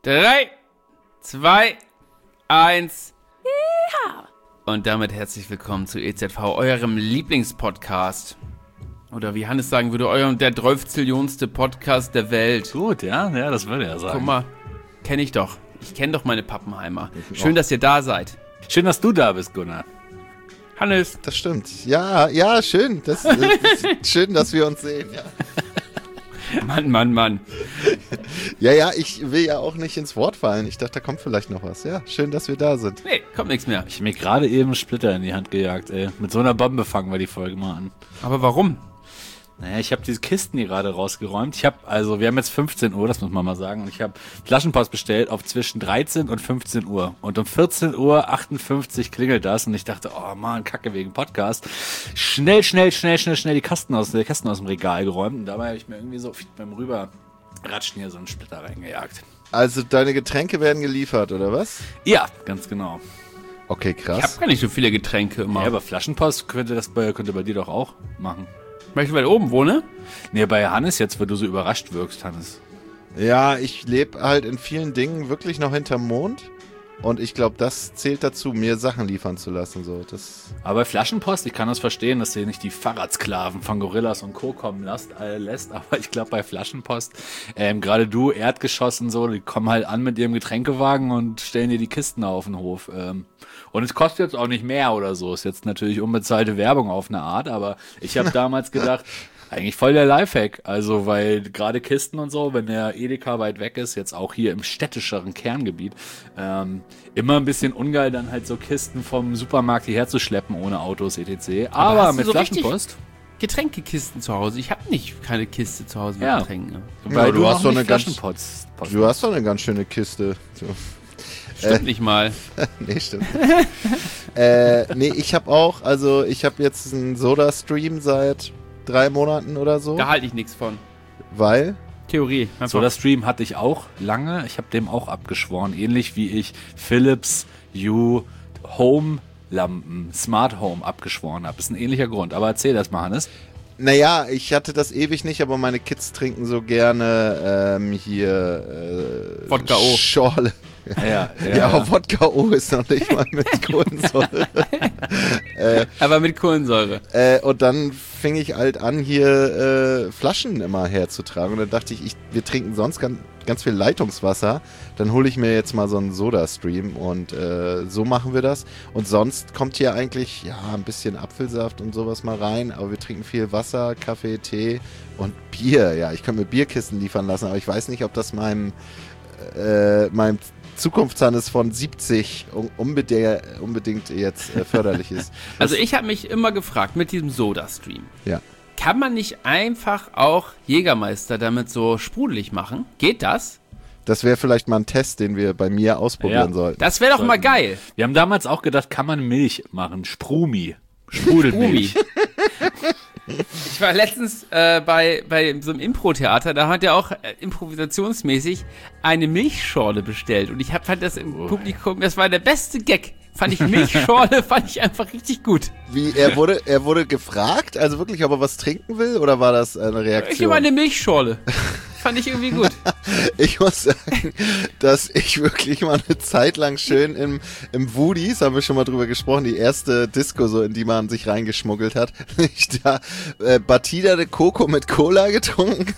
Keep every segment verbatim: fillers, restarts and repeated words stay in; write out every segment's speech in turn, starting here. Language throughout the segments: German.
Drei, zwei, eins. Ja. Und damit herzlich willkommen zu E Z V, eurem Lieblingspodcast. Oder wie Hannes sagen würde, eurem der dreißigste Podcast der Welt. Gut, ja, ja, das würde er sagen. Guck mal, kenne ich doch. Ich kenne doch meine Pappenheimer. Schön, dass ihr da seid. Schön, dass du da bist, Gunnar. Hannes. Das stimmt. Ja, ja, schön. Das, das ist schön, dass wir uns sehen, ja. Mann, Mann, Mann. Ja, ja, ich will ja auch nicht ins Wort fallen. Ich dachte, da kommt vielleicht noch was. Ja, schön, dass wir da sind. Nee, kommt nichts mehr. Ich hab mir gerade eben einen Splitter in die Hand gejagt, ey. Mit so einer Bombe fangen wir die Folge mal an. Aber warum? Naja, ich habe diese Kisten hier gerade rausgeräumt. Ich habe, also wir haben jetzt fünfzehn Uhr, das muss man mal sagen. Und ich habe Flaschenpost bestellt auf zwischen dreizehn und fünfzehn Uhr. Und um vierzehn Uhr achtundfünfzig klingelt das. Und ich dachte, oh man, Kacke wegen Podcast. Schnell, schnell, schnell, schnell, schnell die Kasten aus, die Kästen aus dem Regal geräumt. Und dabei habe ich mir irgendwie so beim Rüberratschen hier so einen Splitter reingejagt. Also deine Getränke werden geliefert, oder was? Ja, ganz genau. Okay, krass. Ich habe gar nicht so viele Getränke immer. Ja, aber Flaschenpost könnte das bei, könnte bei dir doch auch machen. Weil ich weit oben wohne? Nee, bei Hannes jetzt, weil du so überrascht wirkst, Hannes. Ja, ich lebe halt in vielen Dingen wirklich noch hinterm Mond. Und ich glaube, das zählt dazu, mir Sachen liefern zu lassen. So. Das Aber bei Flaschenpost, ich kann das verstehen, dass ihr nicht die Fahrradsklaven von Gorillas und Co. kommen lasst, äh, lässt. Aber ich glaube, bei Flaschenpost, ähm, gerade du, Erdgeschoss und so, die kommen halt an mit ihrem Getränkewagen und stellen dir die Kisten auf den Hof. Ähm, und es kostet jetzt auch nicht mehr oder so. Ist jetzt natürlich unbezahlte Werbung auf eine Art, aber ich habe damals gedacht, eigentlich voll der Lifehack, also weil gerade Kisten und so, wenn der Edeka weit weg ist, jetzt auch hier im städtischeren Kerngebiet, ähm, immer ein bisschen ungeil, dann halt so Kisten vom Supermarkt hierher zu schleppen ohne Autos et cetera. Aber, Aber mit so Flaschenpost. Getränkekisten zu Hause. Ich habe nicht keine Kiste zu Hause mit Ja. Getränken. Weil Ja, du, du hast noch so nicht eine ganz- Flaschenpost. Post- Du hast doch eine ganz schöne Kiste. So. Stimmt Äh. nicht mal. Nee, stimmt nicht. äh, nee, ich habe auch, also ich habe jetzt einen Soda-Stream seit drei Monaten oder so. Da halte ich nichts von. Weil? Theorie. Einfach. So, das Stream hatte ich auch lange. Ich habe dem auch abgeschworen. Ähnlich wie ich Philips Hue Home Lampen, Smart Home abgeschworen habe. Ist ein ähnlicher Grund. Aber erzähl das mal, Hannes. Naja, ich hatte das ewig nicht, aber meine Kids trinken so gerne ähm, hier äh, Wodka O. Schorle. Ja, ja, Ja, ja. Wodka O ist noch nicht mal mit Kohlensäure. äh, Aber mit Kohlensäure. äh, und dann fing ich halt an, hier äh, Flaschen immer herzutragen. Und dann dachte ich, ich wir trinken sonst ganz, ganz viel Leitungswasser. Dann hole ich mir jetzt mal so einen Soda-Stream und äh, so machen wir das. Und sonst kommt hier eigentlich ja ein bisschen Apfelsaft und sowas mal rein. Aber wir trinken viel Wasser, Kaffee, Tee und Bier. Ja, ich kann mir Bierkisten liefern lassen, aber ich weiß nicht, ob das meinem, äh, meinem Zukunftshannes von siebzig un- unbedingt, unbedingt jetzt äh, förderlich ist. Also ich habe mich immer gefragt, mit diesem Soda-Stream, Ja. kann man nicht einfach auch Jägermeister damit so sprudelig machen? Geht das? Das wäre vielleicht mal ein Test, den wir bei mir ausprobieren Ja. sollten. Das wäre doch mal Sollten wir. geil. Wir haben damals auch gedacht, kann man Milch machen? Sprumi. Sprudelmilch. Ich war letztens äh, bei, bei so einem Impro-Theater, da hat er auch äh, improvisationsmäßig eine Milchschorle bestellt. Und ich hab, fand das im Oh. Publikum, das war der beste Gag. Fand ich Milchschorle, fand ich einfach richtig gut. Wie, er wurde, er wurde gefragt, also wirklich, ob er was trinken will, oder war das eine Ich Reaktion? nehme eine Milchschorle. Fand ich irgendwie gut. Ich muss sagen, dass ich wirklich mal eine Zeit lang schön im, im Woody's, haben wir schon mal drüber gesprochen, die erste Disco, so in die man sich reingeschmuggelt hat, ich da äh, Batida de Coco mit Cola getrunken.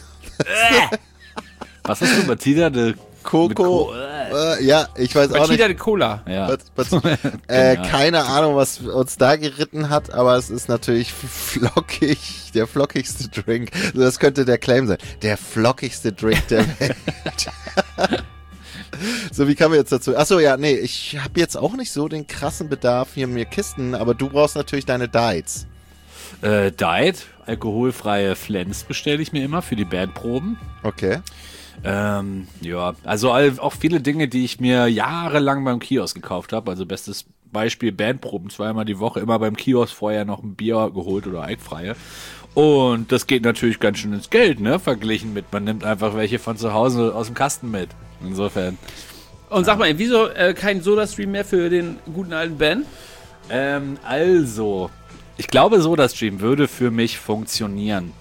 Was hast du, Batida de Coco, Mit Co- äh, ja, ich weiß auch Batida nicht. de Cola. Ja. Bat, Bat, äh, Genial. keine Ahnung, was uns da geritten hat, aber es ist natürlich flockig, der flockigste Drink. Also das könnte der Claim sein. Der flockigste Drink der Welt. So, wie kamen wir jetzt dazu? Achso, ja, nee, ich habe jetzt auch nicht so den krassen Bedarf hier mir Kisten, aber du brauchst natürlich deine Diets. Äh, Diet, alkoholfreie Flens bestelle ich mir immer für die Bandproben. Okay. Ähm, ja, also all, auch viele Dinge, die ich mir jahrelang beim Kiosk gekauft habe. Also bestes Beispiel Bandproben, zweimal die Woche, immer beim Kiosk vorher noch ein Bier geholt oder alkfreie. Und das geht natürlich ganz schön ins Geld, ne? Verglichen mit, man nimmt einfach welche von zu Hause aus dem Kasten mit. Insofern. Und sag mal, wieso äh, kein Soda-Stream mehr für den guten alten Ben? Ähm, also, ich glaube, SodaStream würde für mich funktionieren.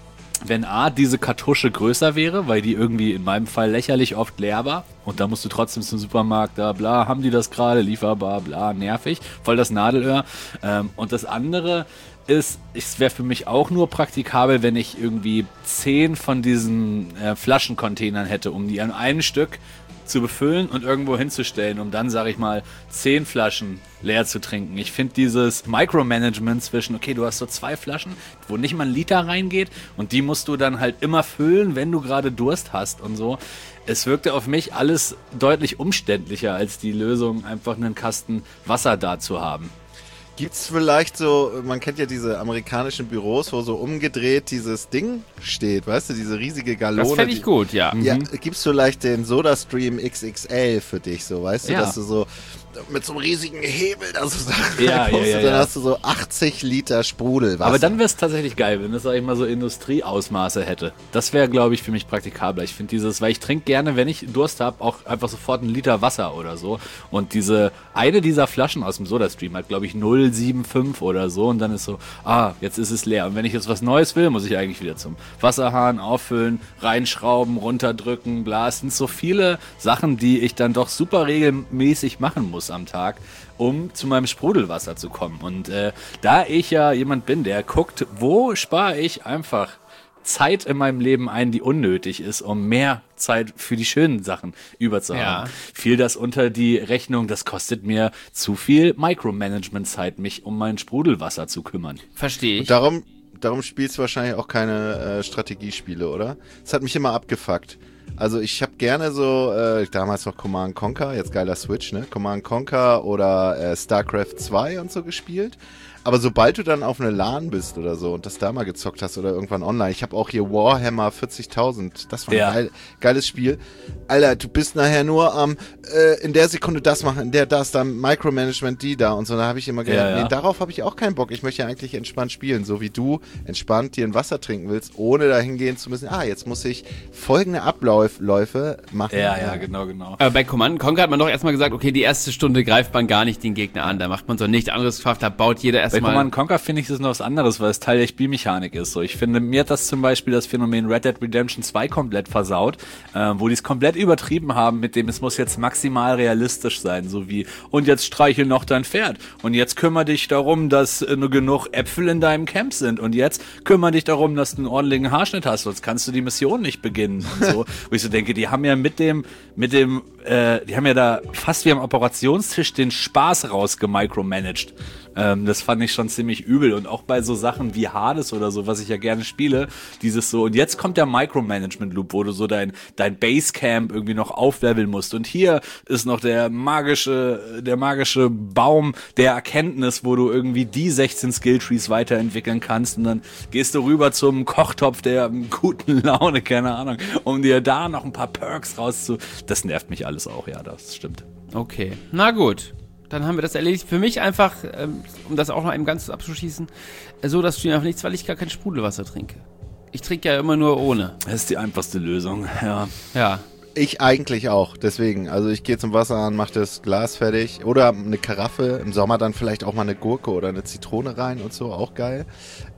wenn A, diese Kartusche größer wäre, weil die irgendwie in meinem Fall lächerlich oft leer war und da musst du trotzdem zum Supermarkt, da bla, haben die das gerade, lieferbar, bla, nervig, voll das Nadelöhr. Ähm, und das andere ist, es wäre für mich auch nur praktikabel, wenn ich irgendwie zehn von diesen äh, Flaschencontainern hätte, um die an einem Stück zu befüllen und irgendwo hinzustellen, um dann, sag ich mal, zehn Flaschen leer zu trinken. Ich finde dieses Micromanagement zwischen, okay, du hast so zwei Flaschen, wo nicht mal ein Liter reingeht und die musst du dann halt immer füllen, wenn du gerade Durst hast und so. Es wirkte auf mich alles deutlich umständlicher als die Lösung, einfach einen Kasten Wasser da zu haben. Gibt's vielleicht so, man kennt ja diese amerikanischen Büros, wo so umgedreht dieses Ding steht, weißt du, diese riesige Galone. Das fände ich gut, ja. Ja, Mhm. gibt's vielleicht den SodaStream X X L für dich, so, weißt du, Ja. dass du so mit so einem riesigen Hebel da so Sachen Ja, reinpostest, ja, ja, dann ja. hast du so achtzig Liter Sprudelwasser. Aber dann wäre es tatsächlich geil, wenn es, sag ich mal, so Industrieausmaße hätte. Das wäre, glaube ich, für mich praktikabler. Ich finde dieses, weil ich trinke gerne, wenn ich Durst habe, auch einfach sofort einen Liter Wasser oder so. Und diese, eine dieser Flaschen aus dem SodaStream hat, glaube ich, null Komma fünfundsiebzig oder so. Und dann ist so, ah, jetzt ist es leer. Und wenn ich jetzt was Neues will, muss ich eigentlich wieder zum Wasserhahn auffüllen, reinschrauben, runterdrücken, bla. Es sind so viele Sachen, die ich dann doch super regelmäßig machen muss am Tag, um zu meinem Sprudelwasser zu kommen. Und äh, da ich ja jemand bin, der guckt, wo spare ich einfach Zeit in meinem Leben ein, die unnötig ist, um mehr Zeit für die schönen Sachen überzuhaben, Ja. fiel das unter die Rechnung, das kostet mir zu viel Micromanagement-Zeit, mich um mein Sprudelwasser zu kümmern. Verstehe ich. Darum, darum spielst du wahrscheinlich auch keine äh, Strategiespiele, oder? Das hat mich immer abgefuckt. Also ich habe gerne so, äh, damals noch Command and Conquer, jetzt geiler Switch, ne? Command and Conquer oder äh, StarCraft zwei und so gespielt. Aber sobald du dann auf eine LAN bist oder so und das da mal gezockt hast oder irgendwann online, ich habe auch hier Warhammer vierzigtausend, das war ein Ja. geil, geiles Spiel. Alter, du bist nachher nur am, äh, in der Sekunde das machen, in der das, dann Micromanagement die da und so, da habe ich immer gedacht, Ja, ja. nee, darauf habe ich auch keinen Bock. Ich möchte ja eigentlich entspannt spielen, so wie du entspannt dir ein Wasser trinken willst, ohne dahin gehen zu müssen, ah, jetzt muss ich folgende Abläufe machen. Ja, ja, genau, genau. Aber bei Command and Conquer hat man doch erstmal gesagt, okay, die erste Stunde greift man gar nicht den Gegner an. Da macht man so nichts anderes geschafft, da baut jeder Bei erstmal. Command and Conquer finde ich, ist noch was anderes, weil es Teil der Spielmechanik ist. So, ich finde, mir hat das zum Beispiel das Phänomen Red Dead Redemption zwei komplett versaut, äh, wo die es komplett übertrieben haben mit dem, es muss jetzt maximal realistisch sein, so wie, und jetzt streichel noch dein Pferd und jetzt kümmere dich darum, dass äh, nur genug Äpfel in deinem Camp sind und jetzt kümmere dich darum, dass du einen ordentlichen Haarschnitt hast, sonst kannst du die Mission nicht beginnen und so. Wo ich so denke, die haben ja mit dem, mit dem, äh, die haben ja da fast wie am Operationstisch den Spaß rausgemicromanagt. Ähm, das fand ich schon ziemlich übel. Und auch bei so Sachen wie Hades oder so, was ich ja gerne spiele, dieses so, und jetzt kommt der Micromanagement-Loop, wo du so dein, dein Basecamp irgendwie noch aufleveln musst. Und hier ist noch der magische, der magische Baum der Erkenntnis, wo du irgendwie die sechzehn Skilltrees weiterentwickeln kannst. Und dann gehst du rüber zum Kochtopf der guten Laune, keine Ahnung, um dir da noch ein paar Perks rauszu... Das nervt mich alles auch, ja, das stimmt. Okay, na gut. Dann haben wir das erledigt. Für mich einfach, ähm, um das auch noch eben ganz abzuschließen, äh, so, dass du einfach nichts, weil ich gar kein Sprudelwasser trinke. Ich trinke ja immer nur ohne. Das ist die einfachste Lösung, ja. Ja. Ich eigentlich auch, deswegen. Also ich gehe zum Wasserhahn, mache das Glas fertig oder eine Karaffe, im Sommer dann vielleicht auch mal eine Gurke oder eine Zitrone rein und so, auch geil.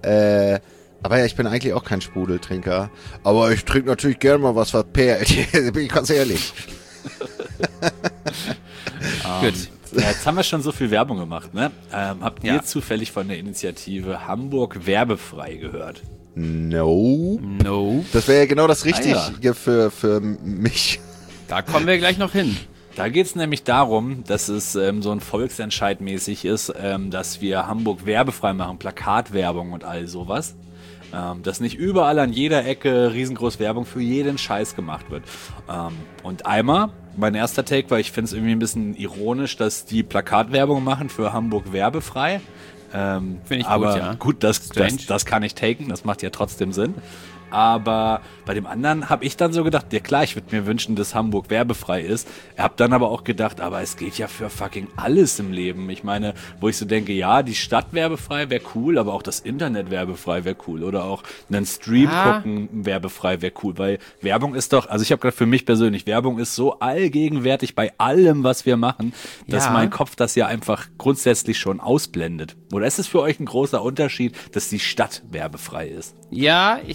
Äh, aber ja, ich bin eigentlich auch kein Sprudeltrinker. Aber ich trinke natürlich gerne mal was verperlt, bin ich ganz ehrlich. Gut. Ja, jetzt haben wir schon so viel Werbung gemacht, ne? Ähm, habt ihr Ja. zufällig von der Initiative Hamburg werbefrei gehört? No. No. Das wäre ja genau das Richtige Ah, ja. für, für mich. Da kommen wir gleich noch hin. Da geht es nämlich darum, dass es ähm, so ein Volksentscheid mäßig ist, ähm, dass wir Hamburg werbefrei machen, Plakatwerbung und all sowas. Ähm, dass nicht überall an jeder Ecke riesengroß Werbung für jeden Scheiß gemacht wird. Ähm, und einmal, mein erster Take war, ich finde es irgendwie ein bisschen ironisch, dass die Plakatwerbung machen für Hamburg werbefrei. Ähm, Finde ich gut, aber ja. gut, das, Strange. das, das kann ich taken, das macht ja trotzdem Sinn. Aber bei dem anderen habe ich dann so gedacht, ja klar, ich würde mir wünschen, dass Hamburg werbefrei ist. Ich habe dann aber auch gedacht, aber es geht ja für fucking alles im Leben. Ich meine, wo ich so denke, ja, die Stadt werbefrei wäre cool, aber auch das Internet werbefrei wäre cool. Oder auch einen Stream Ah. gucken werbefrei wäre cool. Weil Werbung ist doch, also ich habe gerade für mich persönlich, Werbung ist so allgegenwärtig bei allem, was wir machen, dass Ja. mein Kopf das ja einfach grundsätzlich schon ausblendet. Oder ist es für euch ein großer Unterschied, dass die Stadt werbefrei ist? Ja, ich, ich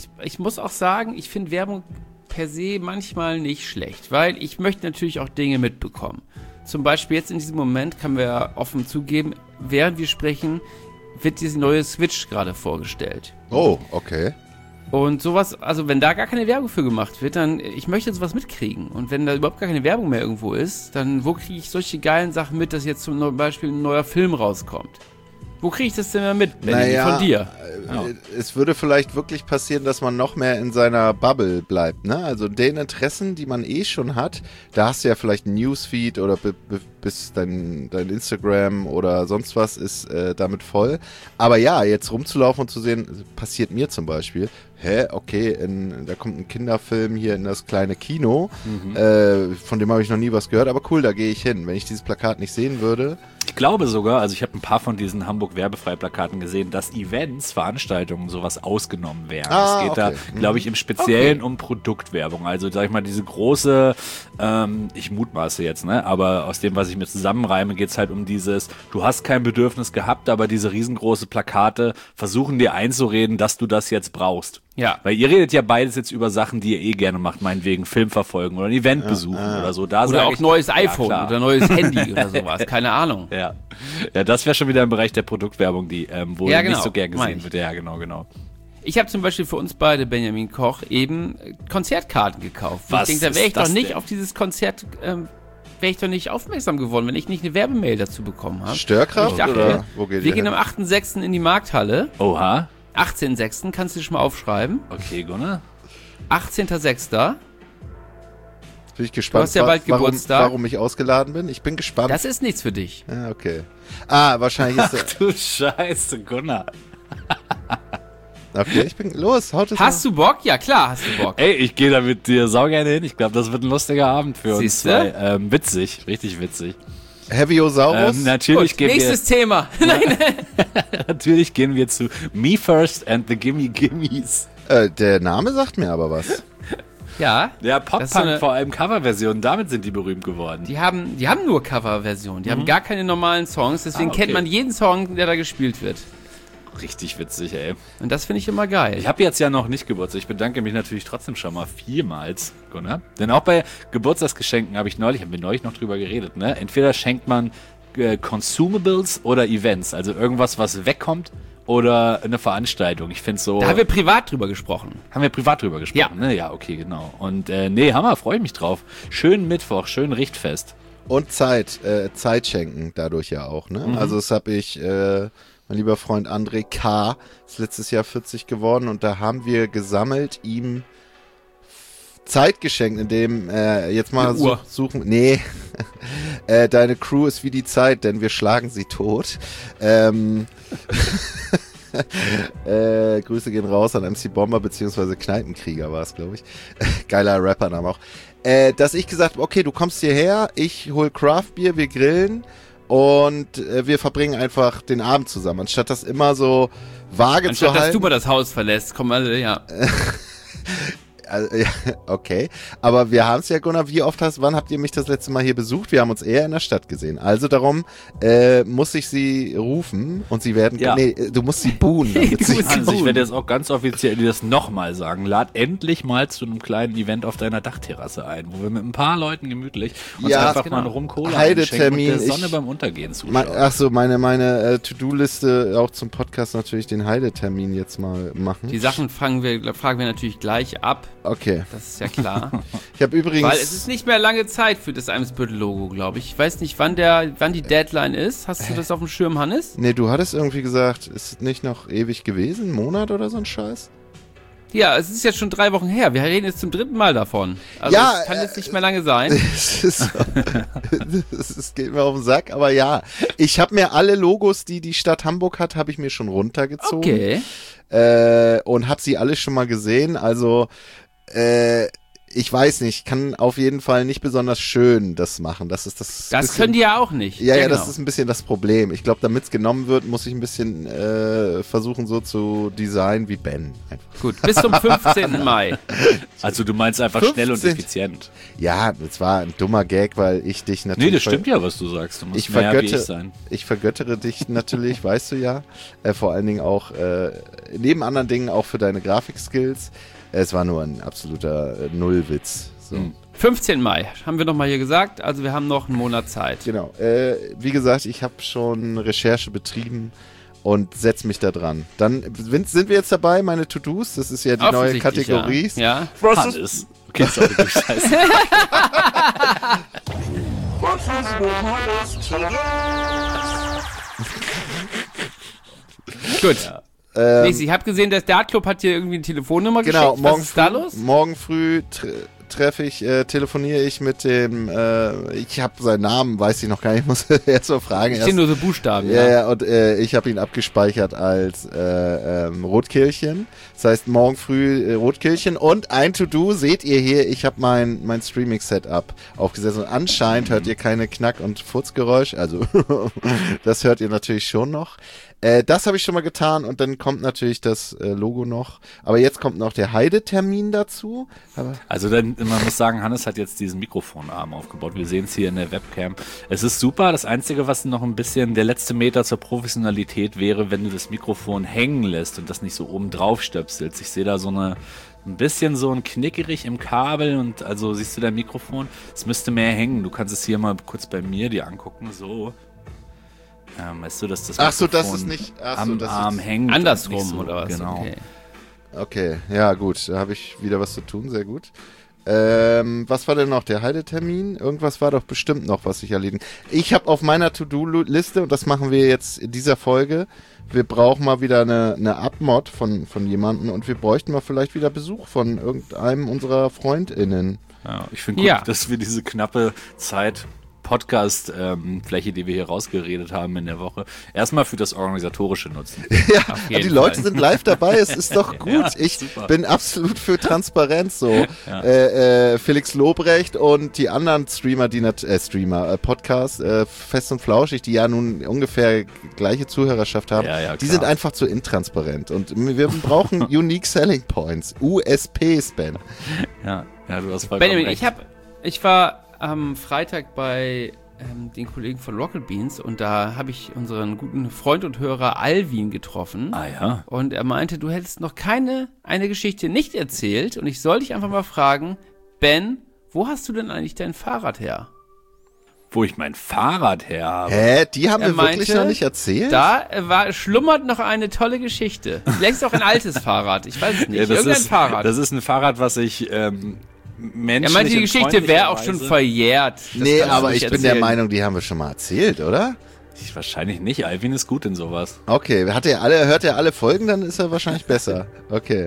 muss auch sagen, ich finde Werbung per se manchmal nicht schlecht, weil ich möchte natürlich auch Dinge mitbekommen. Zum Beispiel jetzt in diesem Moment, können wir offen zugeben, während wir sprechen, wird diese neue Switch gerade vorgestellt. Oh, okay. Und sowas, also wenn da gar keine Werbung für gemacht wird, dann, ich möchte sowas mitkriegen. Und wenn da überhaupt gar keine Werbung mehr irgendwo ist, dann wo kriege ich solche geilen Sachen mit, dass jetzt zum Beispiel ein neuer Film rauskommt? Wo kriege ich das denn mal mit, Benny? Naja, Von dir? Ja. Es würde vielleicht wirklich passieren, dass man noch mehr in seiner Bubble bleibt, ne? Also den Interessen, die man eh schon hat, da hast du ja vielleicht ein Newsfeed oder b- b- bis dein, dein Instagram oder sonst was ist äh, damit voll. Aber ja, jetzt rumzulaufen und zu sehen, passiert mir zum Beispiel, hä, okay, in, da kommt ein Kinderfilm hier in das kleine Kino, mhm. äh, von dem habe ich noch nie was gehört, aber cool, da gehe ich hin. Wenn ich dieses Plakat nicht sehen würde... Ich glaube sogar, also ich habe ein paar von diesen Hamburg-Werbefrei-Plakaten gesehen, dass Events, Veranstaltungen, sowas ausgenommen wären. Ah, es geht okay. da, glaube ich, im Speziellen okay. um Produktwerbung. Also, sag ich mal, diese große, ähm, ich mutmaße jetzt, ne, aber aus dem, was ich mir zusammenreime, geht's halt um dieses, du hast kein Bedürfnis gehabt, aber diese riesengroße Plakate versuchen dir einzureden, dass du das jetzt brauchst. Ja. Weil ihr redet ja beides jetzt über Sachen, die ihr eh gerne macht, meinetwegen Film verfolgen oder ein Event besuchen ja. oder so. Da Oder sag auch ich, neues ja, iPhone klar. oder neues Handy oder sowas, keine Ahnung. Ja, ja, das wäre schon wieder im Bereich der Produktwerbung, die ähm, wohl Ja, genau, nicht so gern mein gesehen ich. wird. Ja, genau, genau. Ich habe zum Beispiel für uns beide, Benjamin Koch, eben äh, Konzertkarten gekauft. Was ich denke, da wäre ich ist das doch nicht denn? auf dieses Konzert, ähm, wäre ich doch nicht aufmerksam geworden, wenn ich nicht eine Werbemail dazu bekommen habe. Störkraft Ich dachte, oder wo geht Wir ihr gehen hin? am achten sechsten in die Markthalle. Oha. achtzehnten sechsten kannst du dir schon mal aufschreiben. Okay, Gunnar. achtzehnten sechsten Bin ich gespannt, Du hast ja bald warum, Geburtstag. warum ich ausgeladen bin. Ich bin gespannt. Das ist nichts für dich. Ja, okay. Ah, wahrscheinlich ist Ach du Scheiße, Gunnar. er. Okay, ich bin. Los, haut es Hast du Bock? Ja, klar, hast du Bock. Ey, ich gehe da mit dir sau gerne hin. Ich glaube, das wird ein lustiger Abend für Siehste? uns zwei. Ähm, witzig, richtig witzig. mal. Heavyosaurus? Ähm, natürlich, Gut, gehen wir, nächstes Thema. Nein. natürlich gehen wir zu Me First and the Gimme Gimmies. äh, der Name sagt mir aber was. Ja, Ja, Das ist Pop-Punk, so eine- vor allem Coverversionen, damit sind die berühmt geworden. die haben, die haben nur Coverversionen. Die haben gar keine normalen Songs. Deswegen Ah, okay. kennt man jeden Song, der da gespielt wird. Richtig witzig, ey. Und das finde ich immer geil. Ich habe jetzt ja noch nicht Geburtstag. Ich bedanke mich natürlich trotzdem schon mal vielmals, Gunnar. Denn auch bei Geburtstagsgeschenken habe ich neulich, haben wir neulich noch drüber geredet, ne? Entweder schenkt man äh, Consumables oder Events, also irgendwas, was wegkommt oder eine Veranstaltung. Ich finde so... Da haben wir privat drüber gesprochen. haben wir privat drüber gesprochen, Ja. ne? Ja, okay, genau. Und äh, nee, Hammer, freue ich mich drauf. Schönen Mittwoch, schön Richtfest. Und Zeit, äh, Zeit schenken dadurch ja auch, ne? Mhm. Also das habe ich, äh, mein lieber Freund André K. ist letztes Jahr vierzig geworden und da haben wir gesammelt ihm Zeit geschenkt, indem äh, jetzt mal Eine Uhr. such, suchen, nee, äh, deine Crew ist wie die Zeit, denn wir schlagen sie tot. Ähm, äh, Grüße gehen raus an M C Bomber beziehungsweise Kneipenkrieger war es, glaube ich. Geiler Rappername auch. Äh, dass ich gesagt habe, okay, du kommst hierher, ich hol Craftbier, wir grillen und äh, wir verbringen einfach den Abend zusammen, anstatt das immer so vage Anstatt zu dass halten. du mal das Haus verlässt, kommen alle, ja. Also, ja, okay, aber wir haben es ja, Gunnar, wie oft hast, wann habt ihr mich das letzte Mal hier besucht? Wir haben uns eher in der Stadt gesehen. Also darum äh, muss ich sie rufen und sie werden, Ja. nee, du musst sie buhen. Damit Du sie musst sie Also ich buhen. werde jetzt auch ganz offiziell dir das nochmal sagen. Lad endlich mal zu einem kleinen Event auf deiner Dachterrasse ein, wo wir mit ein paar Leuten gemütlich uns Ja, einfach genau. mal einen Rum Cola Heidetermin, einschenken und der Sonne ich- beim Untergehen zuschauen. Ma- Ach so, meine, meine äh, To-Do-Liste auch zum Podcast natürlich den Heidetermin jetzt mal machen. Die Sachen fragen wir, fragen wir natürlich gleich ab. Okay. Das ist ja klar. Ich habe übrigens. Weil es ist nicht mehr lange Zeit für das Eimsbüttel-Logo, glaube ich. Ich weiß nicht, wann der, wann die Deadline ist. Hast du das auf dem Schirm, Hannes? Nee, du hattest irgendwie gesagt, ist es nicht noch ewig gewesen? Ein Monat oder so ein Scheiß? Ja, es ist jetzt schon drei Wochen her. Wir reden jetzt zum dritten Mal davon. Also Ja, es kann äh, jetzt nicht mehr lange sein. Es ist, es ist, geht mir auf den Sack, aber ja. Ich habe mir alle Logos, die die Stadt Hamburg hat, habe ich mir schon runtergezogen. Okay. Äh, und habe sie alle schon mal gesehen. Also, äh, ich weiß nicht, kann auf jeden Fall nicht besonders schön das machen. Das ist das. Das bisschen- können die ja auch nicht. Ja, ja, genau. das ist ein bisschen das Problem. Ich glaube, damit es genommen wird, muss ich ein bisschen äh, versuchen, so zu designen wie Ben. Einfach. Gut, bis zum fünfzehnten Mai. Also du meinst einfach schnell und fünfzehn effizient. Ja, das war ein dummer Gag, weil ich dich natürlich. Nee, das stimmt ja, was du sagst. Du musst Ich mehr wie vergötte, ich sein. ich vergöttere dich natürlich, weißt du ja. Äh, vor allen Dingen auch, äh, neben anderen Dingen auch für deine Grafikskills. Es war nur ein absoluter äh, Nullwitz. So. Hm. fünfzehnten Mai haben wir nochmal hier gesagt, also wir haben noch einen Monat Zeit. Genau. Äh, wie gesagt, ich habe schon Recherche betrieben und setze mich da dran. Dann sind wir jetzt dabei, meine To-Dos, das ist ja die neue Kategorie. Ja. ja. Was ist? Okay, sorry, du Scheiße. Gut. Ja. Ähm, Nächstes, ich habe gesehen, dass der Art Club hat hier irgendwie eine Telefonnummer genau, geschickt. Was ist früh, da los? Morgen früh tre- treffe ich, äh, telefoniere ich mit dem, äh, ich habe seinen Namen, weiß ich noch gar nicht, ich muss erst mal fragen. Es stehen nur so Buchstaben. Ja, ja, und äh, ich habe ihn abgespeichert als äh, ähm, Rotkehlchen. Das heißt, morgen früh äh, Rotkehlchen. Und ein To-Do, seht ihr hier, ich habe mein, mein Streaming-Setup aufgesetzt. Und anscheinend hört ihr keine Knack- und Furzgeräusch. Also, das hört ihr natürlich schon noch. Äh, das habe ich schon mal getan und dann kommt natürlich das äh, Logo noch. Aber jetzt kommt noch der Heide-Termin dazu. Aber also dann, man muss sagen, Hannes hat jetzt diesen Mikrofonarm aufgebaut. Wir sehen es hier in der Webcam. Es ist super. Das Einzige, was noch ein bisschen der letzte Meter zur Professionalität wäre, wenn du das Mikrofon hängen lässt und das nicht so oben drauf stöpselst. Ich sehe da so eine ein bisschen so ein Knickerig im Kabel und also siehst du dein Mikrofon? Es müsste mehr hängen. Du kannst es hier mal kurz bei mir dir angucken. So. Ähm, weißt du, dass das ach so, Mikrofon das ist nicht ach so, am das Arm ist hängt. Andersrum so, oder was? Genau. Okay. Okay, ja gut, da habe ich wieder was zu tun, sehr gut. Ähm, was war denn noch? Der Heidetermin? Irgendwas war doch bestimmt noch, was ich erledigen. Ich habe auf meiner To-Do-Liste, und das machen wir jetzt in dieser Folge, wir brauchen mal wieder eine, eine Abmod von, von jemandem und wir bräuchten mal vielleicht wieder Besuch von irgendeinem unserer FreundInnen. Ja, ich finde gut, Ja. dass wir diese knappe Zeit Podcast-Fläche, ähm, die wir hier rausgeredet haben in der Woche, erstmal für das Organisatorische nutzen. Ja, Auf die jeden Leute Fall. sind live dabei, es ist doch gut. Ja, ich super. bin absolut für Transparenz so. Ja. Äh, äh, Felix Lobrecht und die anderen Streamer, die nat- äh, Streamer, äh, Podcast, äh, Fest und Flauschig, die ja nun ungefähr gleiche Zuhörerschaft haben, Ja, ja, die klar. sind einfach zu intransparent. Und wir brauchen Unique Selling Points, U S Ps, Ben. Ja, ja, du hast vollkommen Benjamin, recht. ich hab, ich war am Freitag bei ähm, den Kollegen von Rocket Beans und da habe ich unseren guten Freund und Hörer Alvin getroffen. Ah ja. Und er meinte, du hättest noch keine eine Geschichte nicht erzählt und ich soll dich einfach mal fragen, Ben, wo hast du denn eigentlich dein Fahrrad her? Wo ich mein Fahrrad her habe. Hä? Die haben Er wir wirklich meinte, noch nicht erzählt? Da äh, war, schlummert noch eine tolle Geschichte. Vielleicht ist auch ein altes Fahrrad, ich weiß es nicht. Ja, das Irgendein ist, Fahrrad. Das ist ein Fahrrad, was ich ähm, menschlich er meinte, die Geschichte wäre auch schon verjährt. Das Nee, kannst du aber nicht ich bin der erzählen. Meinung, die haben wir schon mal erzählt, oder? Ich, wahrscheinlich nicht. Alvin ist gut in sowas. Okay, hat er alle, hört er alle Folgen, dann ist er wahrscheinlich besser. Okay.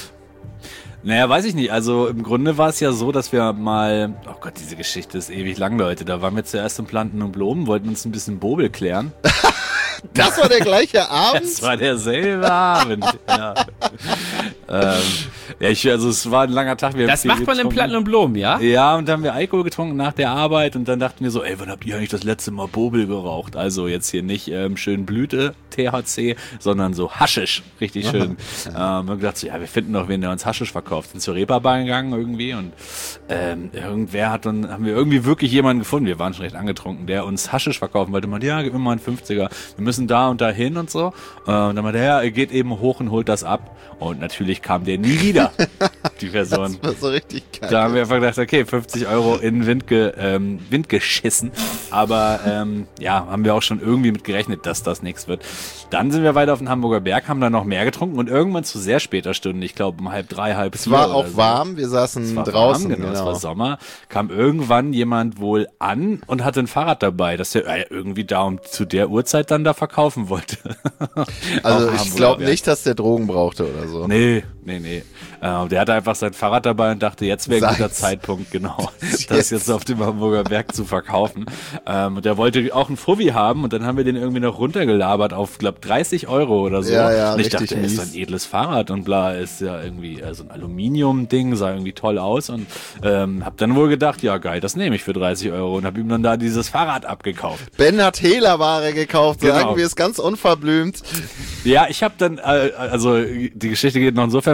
Naja, weiß ich nicht. Also im Grunde war es ja so, dass wir mal, oh Gott, diese Geschichte ist ewig lang, Leute. Da waren wir zuerst im Planten und Blumen, wollten uns ein bisschen Bobel klären. Das war der gleiche Abend? Es war derselbe Abend. Ja. ähm, ja, ich, also es war ein langer Tag. Wir haben Das viel macht man im getrunken. Platten und Blumen, ja? Ja, und dann haben wir Alkohol getrunken nach der Arbeit und dann dachten wir so, ey, wann habt ihr eigentlich das letzte Mal Bobel geraucht? Also jetzt hier nicht ähm, schön Blüte, T H C, sondern so Haschisch, richtig schön. ähm, wir haben gedacht so, ja, wir finden doch wen, der uns Haschisch verkauft. Sind zur Reeperbahn gegangen irgendwie und ähm, irgendwer hat dann, haben wir irgendwie wirklich jemanden gefunden, wir waren schon recht angetrunken, der uns Haschisch verkaufen wollte. Man, ja, gib mir mal einen fünfziger, wir müssen da und da hin und so. Äh, und dann meinte er, ja, er geht eben hoch und holt das ab. Und natürlich kam der nie wieder, die Person. Das war so richtig geil. Da haben wir einfach gedacht, okay, fünfzig Euro in den Wind, ge, ähm, Wind geschissen. Aber ähm, ja, haben wir auch schon irgendwie mit gerechnet, dass das nichts wird. Dann sind wir weiter auf den Hamburger Berg, haben dann noch mehr getrunken und irgendwann zu sehr später Stunde, ich glaube um halb drei, halb Es vier. war oder auch so. warm, wir saßen Es war draußen. warm, genau, es genau. war Sommer, kam irgendwann jemand wohl an und hatte ein Fahrrad dabei, das er äh, irgendwie da um zu der Uhrzeit dann da verkaufen wollte. Also Auf ich Hamburger glaube Berg. nicht, dass der Drogen brauchte oder so. Nee, nee, nee. Äh, der hatte einfach sein Fahrrad dabei und dachte, jetzt wäre ein guter Seins. Zeitpunkt, genau, Jetzt. das jetzt auf dem Hamburger Berg zu verkaufen. Ähm, und der wollte auch einen Fuffi haben und dann haben wir den irgendwie noch runtergelabert auf, glaub, dreißig Euro oder so. Ja, ja, und ich richtig dachte, das ist so mies. ein edles Fahrrad und bla, ist ja irgendwie äh, so ein Aluminium-Ding, sah irgendwie toll aus und ähm, hab dann wohl gedacht, ja geil, das nehme ich für dreißig Euro und hab ihm dann da dieses Fahrrad abgekauft. Ben hat Hehlerware gekauft, Genau. sagen wir es ganz unverblümt. Ja, ich habe dann, äh, also die Geschichte geht noch insofern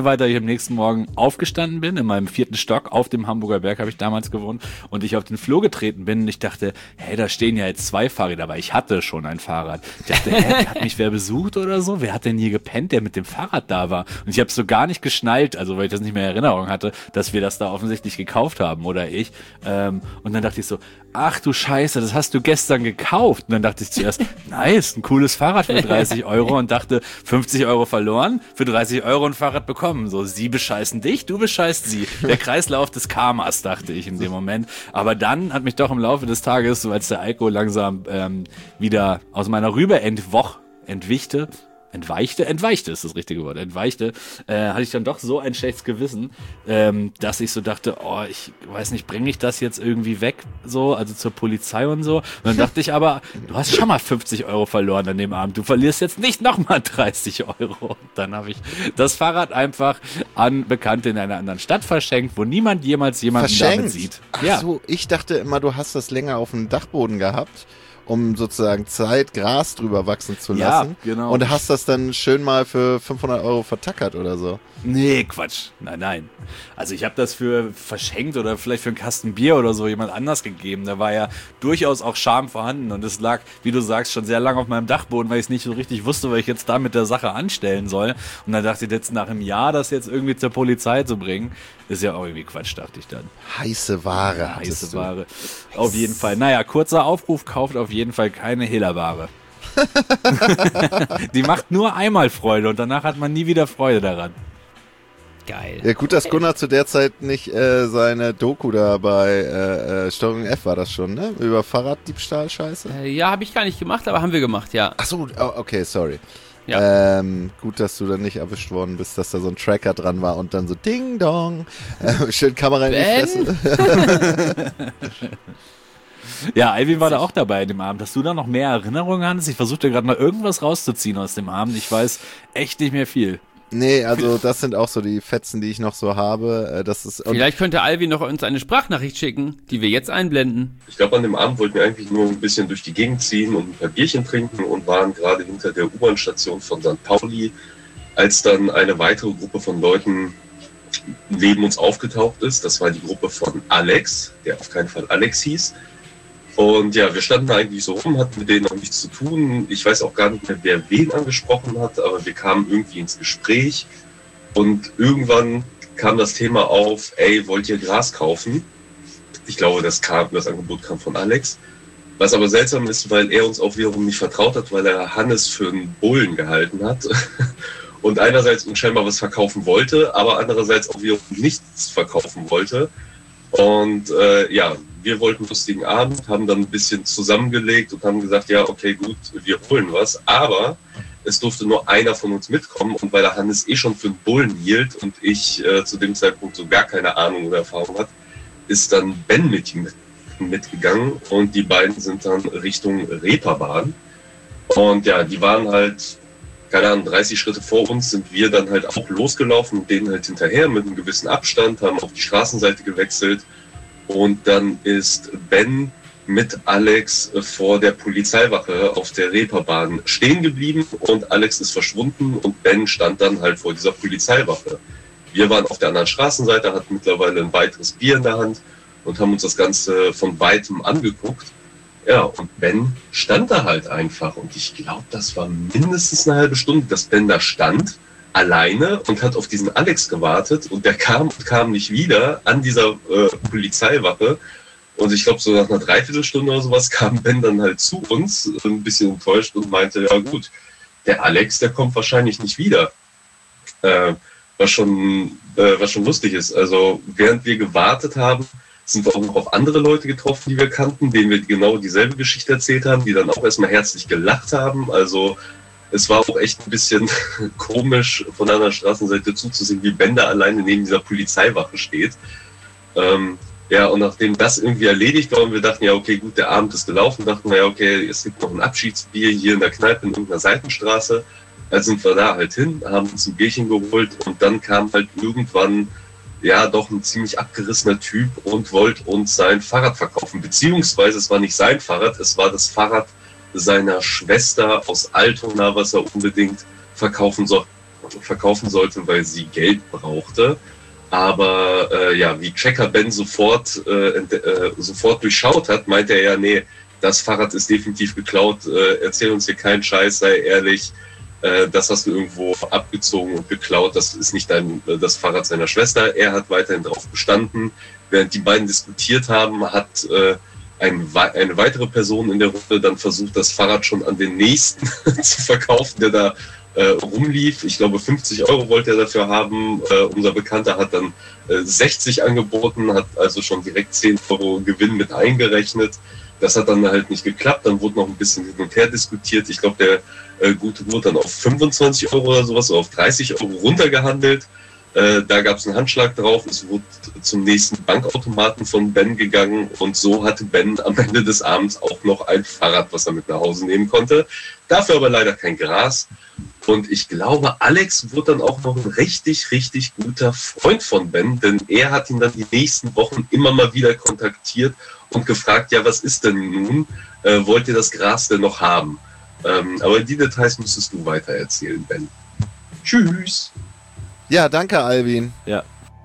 mehr weiter ich am nächsten Morgen aufgestanden bin, in meinem vierten Stock, auf dem Hamburger Berg habe ich damals gewohnt, und ich auf den Flur getreten bin und ich dachte, hey, da stehen ja jetzt zwei Fahrräder, aber ich hatte schon ein Fahrrad. Ich dachte, hä, hat mich wer besucht oder so? Wer hat denn hier gepennt, der mit dem Fahrrad da war? Und ich habe so gar nicht geschnallt, also weil ich das nicht mehr in Erinnerung hatte, dass wir das da offensichtlich gekauft haben, oder ich. Ähm, und dann dachte ich so, ach du Scheiße, das hast du gestern gekauft. Und dann dachte ich zuerst, nice, ein cooles Fahrrad für dreißig Euro, und dachte, fünfzig Euro verloren, für dreißig Euro ein Fahrrad bekommen. So, sie bescheißen dich, du bescheißt sie. Der Kreislauf des Karmas, dachte ich in dem Moment. Aber dann hat mich doch im Laufe des Tages, so als der Alkohol langsam ähm, wieder aus meiner Rübe entwoch, entwichte, Entweichte, entweichte ist das richtige Wort, entweichte, äh, hatte ich dann doch so ein schlechtes Gewissen, ähm, dass ich so dachte, oh, ich weiß nicht, bringe ich das jetzt irgendwie weg, so, also zur Polizei und so. Und dann dachte ich aber, du hast schon mal fünfzig Euro verloren an dem Abend, du verlierst jetzt nicht nochmal dreißig Euro. Und dann habe ich das Fahrrad einfach an Bekannte in einer anderen Stadt verschenkt, wo niemand jemals jemanden Verschenkt? damit sieht. Ach ja. so, ich dachte immer, du hast das länger auf dem Dachboden gehabt, um sozusagen Zeit, Gras drüber wachsen zu lassen. Ja, genau. Und hast das dann schön mal für fünfhundert Euro vertackert oder so. Nee, Quatsch. Nein, nein. Also ich habe das für verschenkt oder vielleicht für einen Kasten Bier oder so jemand anders gegeben. Da war ja durchaus auch Charme vorhanden, und es lag, wie du sagst, schon sehr lange auf meinem Dachboden, weil ich es nicht so richtig wusste, was ich jetzt da mit der Sache anstellen soll. Und dann dachte ich jetzt nach einem Jahr, das jetzt irgendwie zur Polizei zu bringen, ist ja auch irgendwie Quatsch, dachte ich dann. Heiße Ware. Ja, heiße du. Ware. Auf jeden Fall. Naja, kurzer Aufruf, kauft auf jeden Fall keine Hehlerware. Die macht nur einmal Freude und danach hat man nie wieder Freude daran. Geil. Ja, gut, dass Gunnar zu der Zeit nicht äh, seine Doku da bei äh, äh, Steuerung F war das schon, ne? Über Fahrraddiebstahl-Scheiße. Äh, ja, habe ich gar nicht gemacht, aber haben wir gemacht, ja. Ach so, oh, okay, sorry. Ja. Ähm, gut, dass du dann nicht erwischt worden bist, dass da so ein Tracker dran war und dann so Ding Dong, äh, schön Kamera in die Fresse. Ja, Alvin war da auch dabei an dem Abend. Hast du da noch mehr Erinnerungen, Hannes? Ich versuchte gerade mal irgendwas rauszuziehen aus dem Abend. Ich weiß echt nicht mehr viel. Nee, also das sind auch so die Fetzen, die ich noch so habe. Das ist Vielleicht könnte Alvin noch uns eine Sprachnachricht schicken, die wir jetzt einblenden. Ich glaube, an dem Abend wollten wir eigentlich nur ein bisschen durch die Gegend ziehen und ein paar Bierchen trinken und waren gerade hinter der U-Bahn-Station von Sankt Pauli, als dann eine weitere Gruppe von Leuten neben uns aufgetaucht ist. Das war die Gruppe von Alex, der auf keinen Fall Alex hieß. Und ja, wir standen da eigentlich so rum, hatten mit denen noch nichts zu tun. Ich weiß auch gar nicht mehr, wer wen angesprochen hat, aber wir kamen irgendwie ins Gespräch. Und irgendwann kam das Thema auf, ey, wollt ihr Gras kaufen? Ich glaube, das kam, das Angebot kam von Alex. Was aber seltsam ist, weil er uns auch wiederum nicht vertraut hat, weil er Hannes für einen Bullen gehalten hat. Und einerseits uns scheinbar was verkaufen wollte, aber andererseits auch wiederum nichts verkaufen wollte. Und äh, ja, wir wollten einen lustigen Abend, haben dann ein bisschen zusammengelegt und haben gesagt, ja, okay, gut, wir holen was. Aber es durfte nur einer von uns mitkommen. Und weil der Hannes eh schon für einen Bullen hielt und ich äh, zu dem Zeitpunkt so gar keine Ahnung oder Erfahrung hat, ist dann Ben mit ihm mitgegangen. Und die beiden sind dann Richtung Reeperbahn. Und ja, die waren halt, keine Ahnung, dreißig Schritte vor uns, sind wir dann halt auch losgelaufen und denen halt hinterher mit einem gewissen Abstand, haben auf die Straßenseite gewechselt. Und dann ist Ben mit Alex vor der Polizeiwache auf der Reeperbahn stehen geblieben und Alex ist verschwunden und Ben stand dann halt vor dieser Polizeiwache. Wir waren auf der anderen Straßenseite, hatten mittlerweile ein weiteres Bier in der Hand und haben uns das Ganze von Weitem angeguckt. Ja, und Ben stand da halt einfach und ich glaube, das war mindestens eine halbe Stunde, dass Ben da stand, alleine und hat auf diesen Alex gewartet und der kam und kam nicht wieder an dieser äh, Polizeiwache. Und ich glaube, so nach einer Dreiviertelstunde oder sowas kam Ben dann halt zu uns, ein bisschen enttäuscht und meinte, ja gut, der Alex, der kommt wahrscheinlich nicht wieder. Äh, was schon, äh, was schon lustig ist. Also während wir gewartet haben, sind wir auch noch auf andere Leute getroffen, die wir kannten, denen wir genau dieselbe Geschichte erzählt haben, die dann auch erstmal herzlich gelacht haben. Also es war auch echt ein bisschen komisch, von einer Straßenseite zuzusehen, wie Ben da alleine neben dieser Polizeiwache steht. Ähm, ja, und nachdem das irgendwie erledigt war und wir dachten, ja, okay, gut, der Abend ist gelaufen, dachten wir, ja, okay, es gibt noch ein Abschiedsbier hier in der Kneipe in irgendeiner Seitenstraße. Also sind wir da halt hin, haben uns ein Bierchen geholt und dann kam halt irgendwann, ja, doch ein ziemlich abgerissener Typ und wollte uns sein Fahrrad verkaufen. Beziehungsweise es war nicht sein Fahrrad, es war das Fahrrad seiner Schwester aus Altona, was er unbedingt verkaufen soll, verkaufen sollte, weil sie Geld brauchte. Aber äh, ja, wie Checker Ben sofort, äh, äh, sofort durchschaut hat, meinte er ja, nee, das Fahrrad ist definitiv geklaut, äh, erzähl uns hier keinen Scheiß, sei ehrlich, äh, das hast du irgendwo abgezogen und geklaut, das ist nicht dein, das Fahrrad seiner Schwester. Er hat weiterhin darauf bestanden. Während die beiden diskutiert haben, hat äh, ein, eine weitere Person in der Runde dann versucht, das Fahrrad schon an den nächsten zu verkaufen, der da äh, rumlief. Ich glaube, fünfzig Euro wollte er dafür haben. Äh, unser Bekannter hat dann äh, sechzig angeboten, hat also schon direkt zehn Euro Gewinn mit eingerechnet. Das hat dann halt nicht geklappt. Dann wurde noch ein bisschen hin und her diskutiert. Ich glaube, der äh, Gute wurde dann auf fünfundzwanzig Euro oder sowas, oder auf dreißig Euro runtergehandelt. Äh, da gab es einen Handschlag drauf. Es wurde zum nächsten Bankautomaten von Ben gegangen. Und so hatte Ben am Ende des Abends auch noch ein Fahrrad, was er mit nach Hause nehmen konnte. Dafür aber leider kein Gras. Und ich glaube, Alex wurde dann auch noch ein richtig, richtig guter Freund von Ben. Denn er hat ihn dann die nächsten Wochen immer mal wieder kontaktiert und gefragt, ja, was ist denn nun? Äh, wollt ihr das Gras denn noch haben? Ähm, aber die Details müsstest du weiter erzählen, Ben. Tschüss. Ja, danke, Alvin. Ja.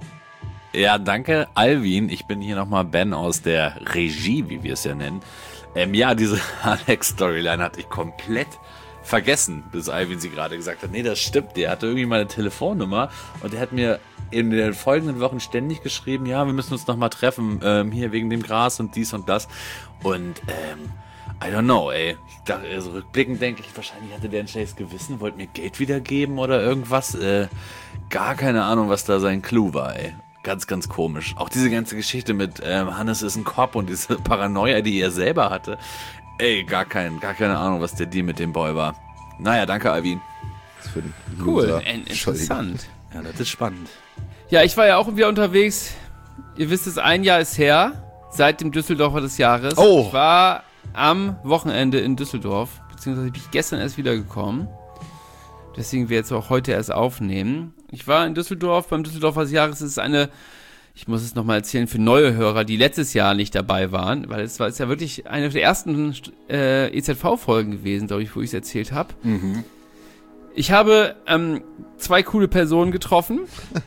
Ja, danke, Alvin. Ich bin hier nochmal Ben aus der Regie, wie wir es ja nennen. Ähm, ja, diese Alex-Storyline hatte ich komplett vergessen, bis Alvin sie gerade gesagt hat. Nee, das stimmt. Der hatte irgendwie meine Telefonnummer und der hat mir in den folgenden Wochen ständig geschrieben, ja, wir müssen uns nochmal treffen, ähm, hier wegen dem Gras und dies und das. Und, ähm, I don't know, ey. Ich dachte, also rückblickend denke ich, wahrscheinlich hatte der ein schlechtes Gewissen, wollte mir Geld wiedergeben oder irgendwas. Äh, gar keine Ahnung, was da sein Clou war, ey. Ganz, ganz komisch. Auch diese ganze Geschichte mit ähm, Hannes ist ein Cop und diese Paranoia, die er selber hatte. Ey, gar, kein, gar keine Ahnung, was der Deal mit dem Boy war. Naja, danke, Alvin. Cool, interessant. Ja, das ist spannend. Ja, ich war ja auch wieder unterwegs. Ihr wisst es, ein Jahr ist her, seit dem Düsseldorfer des Jahres. Oh. Ich war am Wochenende in Düsseldorf, beziehungsweise bin ich gestern erst wiedergekommen. Deswegen wir jetzt auch heute erst aufnehmen. Ich war in Düsseldorf, beim Düsseldorfer des Jahres. Es ist eine, ich muss es nochmal erzählen, für neue Hörer, die letztes Jahr nicht dabei waren, weil es war ist ja wirklich eine der ersten äh, E Z V-Folgen gewesen, glaube ich, wo ich es erzählt habe. Mhm. Ich habe ähm, zwei coole Personen getroffen.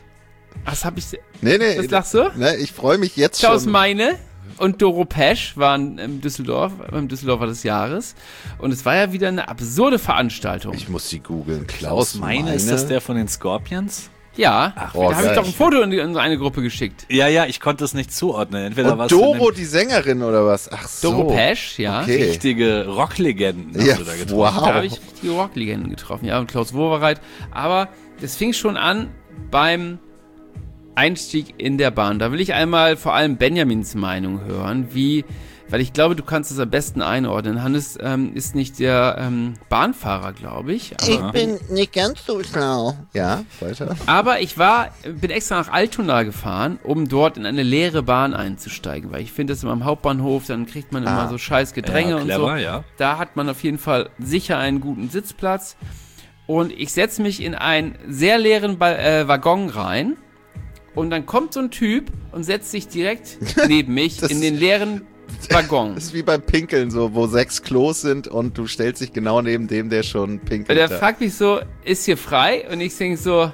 Was hab ich... Nee, nee. Was lachst du? Ne, ich freue mich jetzt Klaus schon. Meine und Doro Pesch waren im Düsseldorf, beim Düsseldorfer des Jahres. Und es war ja wieder eine absurde Veranstaltung. Ich muss sie googeln. Klaus Meine, ist das der von den Scorpions? Ja, Ach, da oh, habe ich doch ein Foto in, die, in eine Gruppe geschickt. Ja, ja, ich konnte es nicht zuordnen. Entweder Und Doro, die Sängerin oder was? Ach so. Doro Pesch, ja. Okay. richtige Rocklegenden hast Ja, du da getroffen. wow. Da habe ich richtige Rocklegenden getroffen, ja, und Klaus Wowereit. Aber das fing schon an beim Einstieg in der Bahn. Da will ich einmal vor allem Benjamins Meinung hören, wie, weil ich glaube, du kannst es am besten einordnen. Hannes ähm, ist nicht der ähm, Bahnfahrer, glaube ich. Aber, Ich bin nicht ganz so schlau. Ja, weiter. aber ich war, bin extra nach Altona gefahren, um dort in eine leere Bahn einzusteigen, weil ich finde, das immer am Hauptbahnhof, dann kriegt man immer Ah. so scheiß Gedränge Ja, und clever, so. ja. Da hat man auf jeden Fall sicher einen guten Sitzplatz. Und ich setze mich in einen sehr leeren ba- äh, Waggon rein. Und dann kommt so ein Typ und setzt sich direkt neben mich Das- in den leeren Waggon. Das ist wie beim Pinkeln, so, wo sechs Klos sind und du stellst dich genau neben dem, der schon pinkelt. Und er hat. fragt mich so, ist hier frei? Und ich denke so,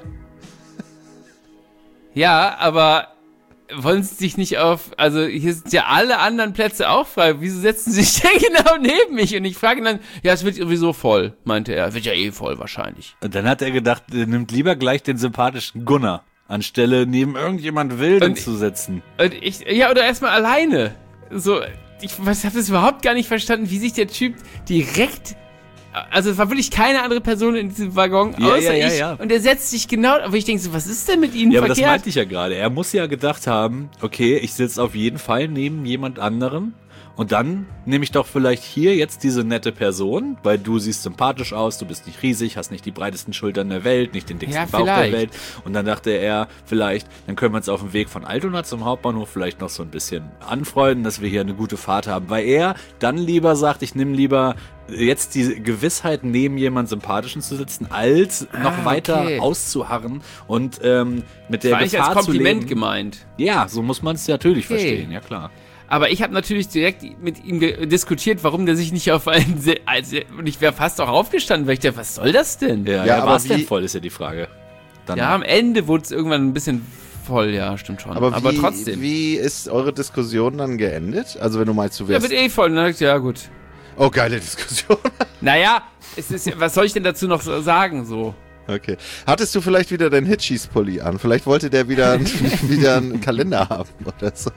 ja, aber wollen Sie sich nicht auf, also hier sind ja alle anderen Plätze auch frei, wieso setzen Sie sich denn genau neben mich? Und ich frage ihn dann, ja, es wird sowieso voll, meinte er, wird ja eh voll wahrscheinlich. Und dann hat er gedacht, er nimmt lieber gleich den sympathischen Gunnar, anstelle neben irgendjemand Wilden Und- zu sitzen. Und ich, ja, oder erstmal alleine. So, ich habe das überhaupt gar nicht verstanden, wie sich der Typ direkt, also es war wirklich keine andere Person in diesem Waggon, Ja, außer ja, ja, ich. ja. Und er setzt sich genau, aber ich denke so, was ist denn mit Ihnen Ja, aber das verkehrt? meinte ich ja gerade. Er muss ja gedacht haben, okay, ich sitze auf jeden Fall neben jemand anderem und dann nehme ich doch vielleicht hier jetzt diese nette Person, weil du siehst sympathisch aus, du bist nicht riesig, hast nicht die breitesten Schultern der Welt, nicht den dicksten Ja, Bauch vielleicht. der Welt. Und dann dachte er, vielleicht, dann können wir uns auf dem Weg von Altona zum Hauptbahnhof vielleicht noch so ein bisschen anfreunden, dass wir hier eine gute Fahrt haben. Weil er dann lieber sagt, ich nehme lieber jetzt die Gewissheit, neben jemand Sympathischen zu sitzen, als noch Ah, weiter okay. auszuharren und ähm, mit der war eigentlich Gefahr als Kompliment zu leben. gemeint. Ja, so muss man es natürlich Okay. verstehen, ja klar. Aber ich habe natürlich direkt mit ihm ge- diskutiert, warum der sich nicht auf einen, Se- also, und ich wäre fast auch aufgestanden, weil ich dachte, was soll das denn? Ja, Ja, ja, aber war es denn wie- voll, ist ja die Frage. Dann Ja, am Ende wurde es irgendwann ein bisschen voll, ja, stimmt schon. Aber, Aber wie, trotzdem. wie ist eure Diskussion dann geendet? Also wenn du meinst, du Ja, wärst... wird eh voll. Ne? Ja, gut. Oh, geile Diskussion. Naja, es ist, ja- was soll ich denn dazu noch so sagen, so? Okay. Hattest du vielleicht wieder deinen Hitchis-Pulli an? Vielleicht wollte der wieder, wieder einen Kalender haben oder so.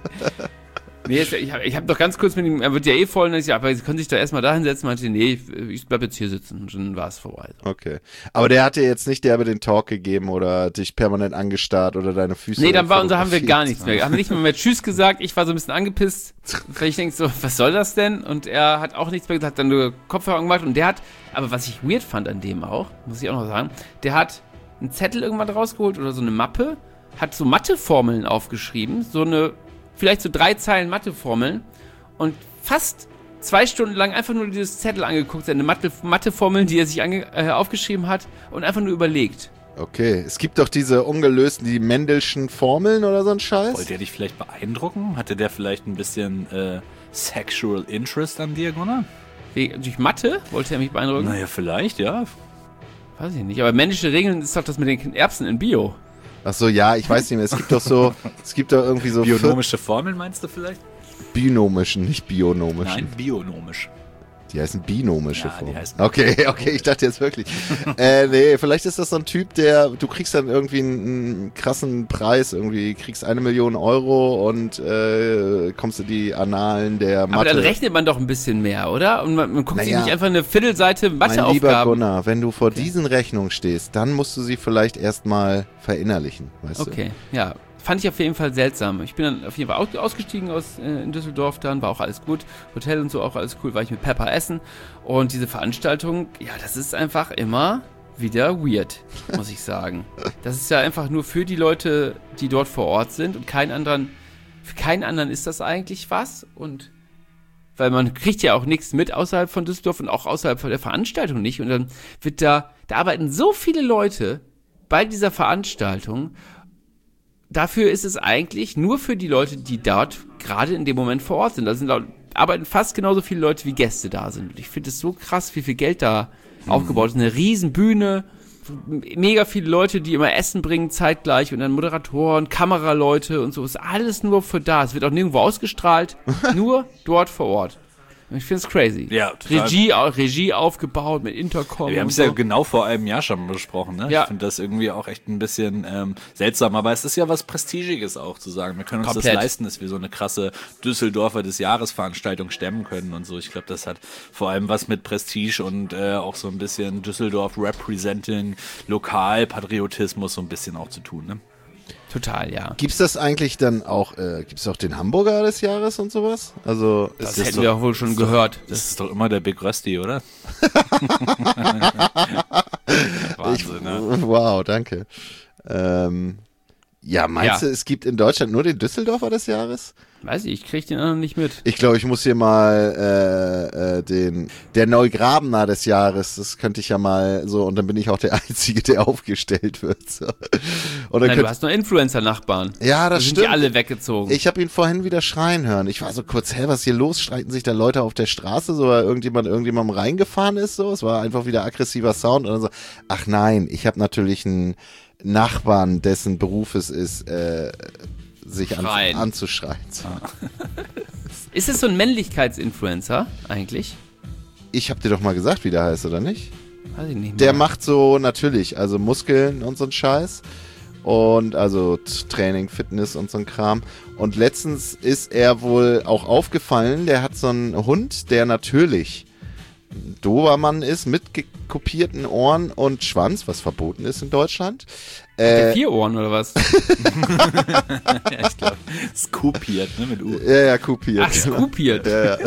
Nee, es- ich habe ich hab doch ganz kurz mit ihm, er wird ja eh voll, und ich sag, aber Sie können sich doch erstmal da hinsetzen. Meinte, nee, ich, ich bleib jetzt hier sitzen. Und dann war es vorbei. Okay. Aber der hat dir jetzt nicht derbe den Talk gegeben oder dich permanent angestarrt oder deine Füße... Nee, dann war unser, haben wir gar fotografiert. nichts mehr. Haben wir nicht mehr mehr Tschüss gesagt. Ich war so ein bisschen angepisst, weil ich denke so, was soll das denn? Und er hat auch nichts mehr gesagt, hat dann nur Kopfhörer gemacht. Und der hat, aber was ich weird fand an dem auch, muss ich auch noch sagen, der hat einen Zettel irgendwann rausgeholt oder so eine Mappe, hat so Matheformeln aufgeschrieben, so eine, vielleicht so drei Zeilen Matheformeln und fast zwei Stunden lang einfach nur dieses Zettel angeguckt, seine Mathe, Matheformeln, die er sich ange, äh, aufgeschrieben hat und einfach nur überlegt. Okay. Es gibt doch diese ungelösten, die Mendelschen Formeln oder so ein Scheiß. wollte er dich vielleicht beeindrucken? Hatte der vielleicht ein bisschen äh, Sexual Interest an dir, Gunnar? Wie, durch Mathe wollte er mich beeindrucken? Naja, vielleicht, ja. Weiß ich nicht, aber männliche Regeln ist doch das mit den Erbsen in Bio. Ach so, ja, ich weiß nicht mehr. Es gibt doch so... Es gibt doch irgendwie so... Bionomische Formeln meinst du vielleicht? Binomischen, nicht bionomischen. Nein, bionomisch. Die heißen binomische Ja, die Formen. heißen Okay, okay, ich dachte jetzt wirklich. äh, nee, vielleicht ist das so ein Typ, der, du kriegst dann irgendwie einen, einen krassen Preis, irgendwie kriegst eine Million Euro und äh, kommst in die Annalen der Mathe. Aber dann rechnet man doch ein bisschen mehr, oder? Und man, man guckt sich Naja. nicht einfach eine Viertelseite Mein lieber Matheaufgaben. Gunnar, wenn du vor diesen Rechnungen stehst, dann musst du sie vielleicht erstmal verinnerlichen, weißt du? Okay, ja. Fand ich auf jeden Fall seltsam. Ich bin dann auf jeden Fall aus- ausgestiegen aus äh, in Düsseldorf, dann war auch alles gut. Hotel und so auch alles cool, war ich mit Pepper essen. Und diese Veranstaltung, ja, das ist einfach immer wieder weird, muss ich sagen. Das ist ja einfach nur für die Leute, die dort vor Ort sind und keinen anderen, für keinen anderen ist das eigentlich was. Und weil man kriegt ja auch nichts mit außerhalb von Düsseldorf und auch außerhalb von der Veranstaltung nicht. Und dann wird da, da arbeiten so viele Leute bei dieser Veranstaltung. Dafür ist es eigentlich nur für die Leute, die dort gerade in dem Moment vor Ort sind. Da sind laut- arbeiten fast genauso viele Leute wie Gäste da sind. Und ich finde es so krass, wie viel Geld da Mhm. aufgebaut ist. Eine riesen Bühne, mega viele Leute, die immer Essen bringen zeitgleich und dann Moderatoren, Kameraleute und so. Ist alles nur für da. Es wird auch nirgendwo ausgestrahlt, nur dort vor Ort. Und ich finde es crazy. Ja, total. Regie, au- Regie aufgebaut mit Intercom. Wir haben und es so. ja genau vor einem Jahr schon besprochen, ne? Ja. Ich finde das irgendwie auch echt ein bisschen ähm, seltsam, aber es ist ja was Prestigiges auch zu sagen. Wir können uns Komplett. das leisten, dass wir so eine krasse Düsseldorfer des Jahresveranstaltung stemmen können und so. Ich glaube, das hat vor allem was mit Prestige und äh, auch so ein bisschen Düsseldorf Representing, Lokalpatriotismus so ein bisschen auch zu tun, ne? Total, ja. Gibt's das eigentlich dann auch, äh, gibt's auch den Hamburger des Jahres und sowas? Also, Das, ist hätten doch- wir auch wohl schon gehört. Das ist doch immer der Big Rusty, oder? ich, Wahnsinn, ne? wow, danke. Ähm, ja, meinst Ja. du, es gibt in Deutschland nur den Düsseldorfer des Jahres? Weiß ich, ich krieg den anderen nicht mit. Ich glaube, ich muss hier mal äh, äh, den der Neugrabener des Jahres, das könnte ich ja mal so, und dann bin ich auch der Einzige, der aufgestellt wird. So. Und dann Nein, du könnt, hast nur Influencer-Nachbarn. ja, Da das sind stimmt. die alle weggezogen. Ich habe ihn vorhin wieder schreien hören. Ich war so kurz, hä, was ist hier los? Streiten sich da Leute auf der Straße, so, weil irgendjemand irgendjemandem reingefahren ist, so. Es war einfach wieder aggressiver Sound und dann so, ach nein, ich habe natürlich einen Nachbarn, dessen Beruf es ist, äh, sich an, Schreien. anzuschreien. So. Ist es so ein Männlichkeitsinfluencer eigentlich? Ich habe dir doch mal gesagt, wie der heißt, oder nicht? Weiß ich nicht Der mehr. macht so natürlich, also Muskeln und so ein Scheiß. Und also t- Training, Fitness und so ein Kram. Und letztens ist er wohl auch aufgefallen, der hat so einen Hund, der natürlich ein Dobermann ist, mit gekopierten Ohren und Schwanz, was verboten ist in Deutschland. Der Äh, vier Ohren oder was? Ja, ich glaube, Scopiert, ne, mit U. ja, ja, kopiert. Ach, scopiert. Ja, ja.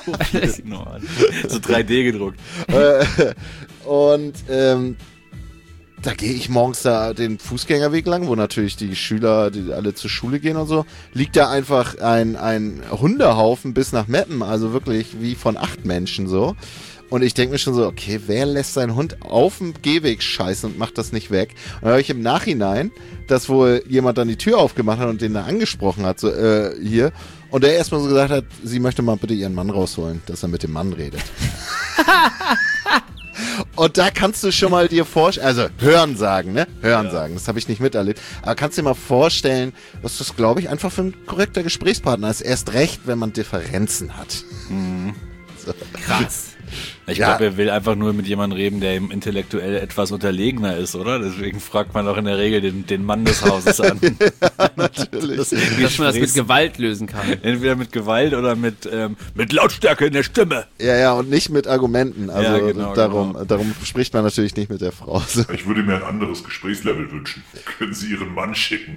So drei D gedruckt. Äh, und ähm, da gehe ich morgens da den Fußgängerweg lang, wo natürlich die Schüler, die alle zur Schule gehen und so, liegt da einfach ein, ein Hundehaufen bis nach Meppen, also wirklich wie von acht Menschen so. Und ich denke mir schon so, okay, wer lässt seinen Hund auf dem Gehweg scheißen und macht das nicht weg? Und dann höre ich im Nachhinein, dass wohl jemand dann die Tür aufgemacht hat und den da angesprochen hat, so, äh, hier. Und der erstmal so gesagt hat, sie möchte mal bitte ihren Mann rausholen, dass er mit dem Mann redet. Und da kannst du schon mal dir vorstellen, also hören sagen, ne? Hören ja. sagen, das habe ich nicht miterlebt. Aber kannst du dir mal vorstellen, dass das, glaube ich, einfach für ein korrekter Gesprächspartner ist. Erst recht, wenn man Differenzen hat. Mhm. So. Krass. Ich Ja. glaube, er will einfach nur mit jemandem reden, der ihm intellektuell etwas unterlegener ist, oder? Deswegen fragt man auch in der Regel den, den Mann des Hauses an. Ja, natürlich. Das Dass man das mit Gewalt lösen kann. Entweder mit Gewalt oder mit, ähm, mit Lautstärke in der Stimme. Ja, ja, und nicht mit Argumenten. Also Ja, genau, darum, genau. darum spricht man natürlich nicht mit der Frau. So. Ich würde mir ein anderes Gesprächslevel wünschen. Können Sie Ihren Mann schicken?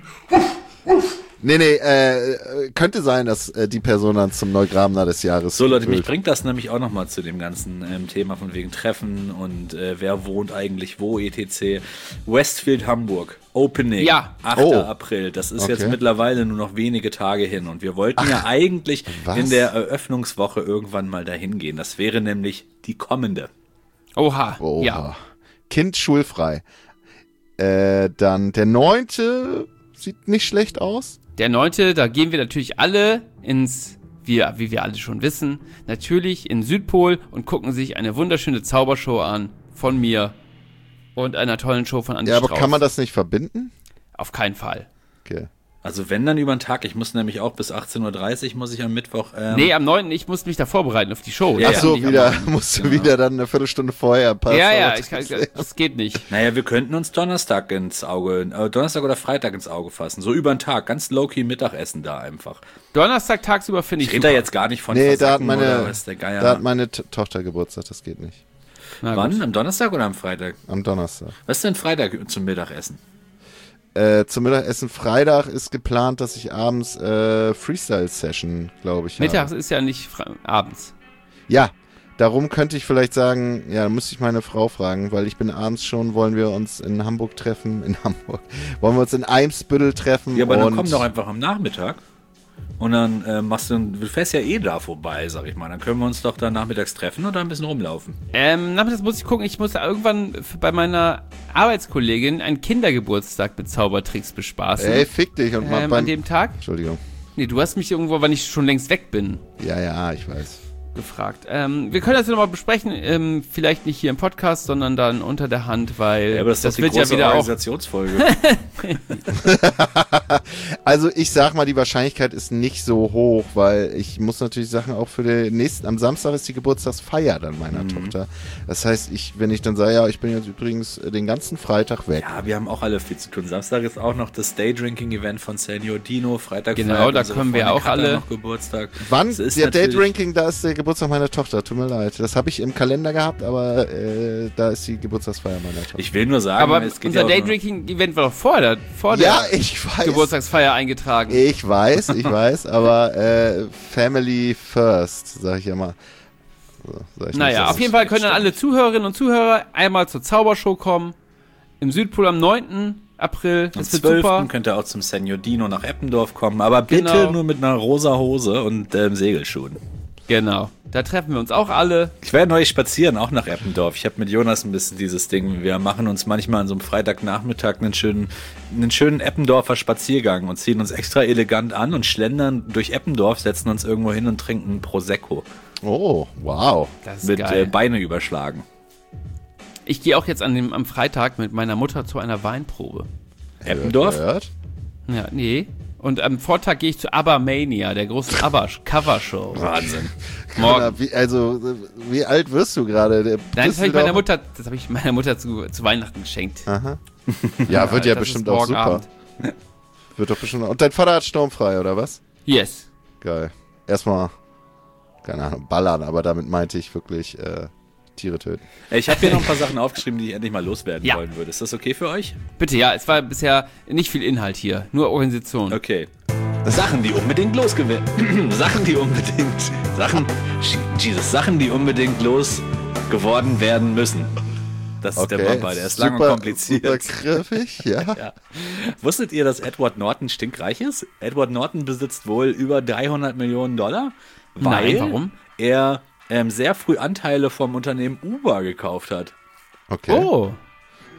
Nee, nee, äh, könnte sein, dass äh, die Person dann zum Neugrabner des Jahres So Leute, mich wird. bringt das nämlich auch nochmal zu dem ganzen ähm, Thema von wegen Treffen und äh, wer wohnt eigentlich wo, et cetera. Westfield Hamburg, Opening, Ja. achter Oh. April. Das ist Okay. jetzt mittlerweile nur noch wenige Tage hin und wir wollten ja eigentlich was? in der Eröffnungswoche irgendwann mal dahin gehen. Das wäre nämlich die kommende. Oha. Oha. Ja. Kind schulfrei. Äh, dann der neunte sieht nicht schlecht aus. Der neunte, da gehen wir natürlich alle ins, wie, wie wir alle schon wissen, natürlich in Südpol und gucken sich eine wunderschöne Zaubershow an von mir und einer tollen Show von Andi Ja, aber Strauß. kann man das nicht verbinden? Auf keinen Fall. Okay. Also wenn dann über den Tag, ich muss nämlich auch bis achtzehn Uhr dreißig muss ich am Mittwoch... Ähm, Nee, am neunten ich muss mich da vorbereiten auf die Show. Ja, Ach so, Nicht am wieder, neunten musst du Genau. wieder dann eine Viertelstunde vorher ein paar Ja, ja, ich Zaubertricks kann, sehen. das geht nicht. Naja, wir könnten uns Donnerstag ins Auge, äh, Donnerstag oder Freitag ins Auge fassen. So über den Tag, ganz low-key Mittagessen da einfach. Donnerstag tagsüber finde ich Ich rede da super. jetzt gar nicht von Nee, da hat Versacken oder meine, was der Geier. da hat meine T- Tochter Geburtstag, das geht nicht. Na Wann? gut. Am Donnerstag oder am Freitag? Am Donnerstag. Was ist denn Freitag zum Mittagessen? Äh, zum Mittagessen Freitag ist geplant, dass ich abends äh, Freestyle-Session, glaube ich, Mittags habe. ist ja nicht fre- abends. Ja, darum könnte ich vielleicht sagen, ja, da müsste ich meine Frau fragen, weil ich bin abends schon, wollen wir uns in Hamburg treffen, in Hamburg, wollen wir uns in Eimsbüttel treffen. Ja, aber und dann komm doch einfach am Nachmittag. Und dann äh, machst du, du fährst ja eh da vorbei, sag ich mal. Dann können wir uns doch da nachmittags treffen oder ein bisschen rumlaufen. Ähm, nachmittags muss ich gucken, ich muss irgendwann f- bei meiner Arbeitskollegin einen Kindergeburtstag mit Zaubertricks bespaßen. Ey, fick dich und mach ähm, beim... an dem Tag? Entschuldigung. Nee, du hast mich irgendwo, wann ich schon längst weg bin, Ja, ja, ich weiß. gefragt. Ähm, wir können das ja nochmal besprechen, ähm, vielleicht nicht hier im Podcast, sondern dann unter der Hand, weil Ja, aber das, ist doch wird die ja große wieder auch... Organisationsfolge. Also ich sag mal, die Wahrscheinlichkeit ist nicht so hoch, weil ich muss natürlich Sachen auch für den nächsten, am Samstag ist die Geburtstagsfeier dann meiner Mhm. Tochter. Das heißt, ich, wenn ich dann sage, ja, ich bin jetzt übrigens den ganzen Freitag weg. Ja, wir haben auch alle viel zu tun. Samstag ist auch noch das Daydrinking-Event von Senior Dino. Freitag Genau, feiert da unsere können wir Freundin auch Katha alle- noch Geburtstag. Wann? Das ist Der natürlich- Daydrinking, da ist der Geburtstag meiner Tochter, tut mir leid. Das habe ich im Kalender gehabt, aber äh, da ist die Geburtstagsfeier meiner Tochter. Ich will nur sagen, Aber es geht unser ja auch nur- Daydrinking-Event war doch vor der, vor ja, der ich weiß. Geburtstagsfeier eingetragen. Ich weiß, ich weiß, aber äh, Family first, sag ich immer. So, sag ich nicht, Naja, dass auf es- jeden Fall können dann alle Zuhörerinnen und Zuhörer einmal zur Zaubershow kommen. Im Südpol am neunten April. Am Das wird zwölften super. könnt ihr auch zum Senior Dino nach Eppendorf kommen, aber bitte Genau. nur mit einer rosa Hose und ähm, Segelschuhen. Genau. Da treffen wir uns auch alle. Ich werde neulich spazieren, auch nach Eppendorf. Ich habe mit Jonas ein bisschen dieses Ding. Wir machen uns manchmal an so einem Freitagnachmittag einen schönen, einen schönen Eppendorfer Spaziergang und ziehen uns extra elegant an und schlendern durch Eppendorf, setzen uns irgendwo hin und trinken Prosecco. Oh, wow. Das ist Mit geil. äh, Beine überschlagen. Ich gehe auch jetzt an dem, am Freitag mit meiner Mutter zu einer Weinprobe. Eppendorf? Hört? Ja, nee. Und am Vortag gehe ich zu ABBA Mania, der großen ABBA-Cover-Show. Wahnsinn. Morgen. Na, wie, also, wie alt wirst du gerade? Der Nein, das habe ich meiner Düsseldorfer- Mutter, das habe ich meiner Mutter zu, zu Weihnachten geschenkt. Aha. Ja, wird ja Das bestimmt ist auch morgen super. Abend. Wird doch bestimmt. Und dein Vater hat sturmfrei, oder was? Yes. Geil. Erstmal, keine Ahnung, ballern, aber damit meinte ich wirklich äh, Tiere töten. Ich habe hier noch ein paar Sachen aufgeschrieben, die ich endlich mal loswerden Ja. wollen würde. Ist das okay für euch? Bitte, ja, es war bisher nicht viel Inhalt hier, nur Organisation. Okay. Sachen, die unbedingt losgeworden. Sachen, die unbedingt. Sachen. Jesus, Sachen, die unbedingt losgeworden werden müssen. Das ist der Bumper, der ist lang und super, kompliziert. super griffig, ja. Ja. Wusstet ihr, dass Edward Norton stinkreich ist? Edward Norton besitzt wohl über dreihundert Millionen Dollar, weil Nein, warum? er ähm, sehr früh Anteile vom Unternehmen Uber gekauft hat. Okay. Oh,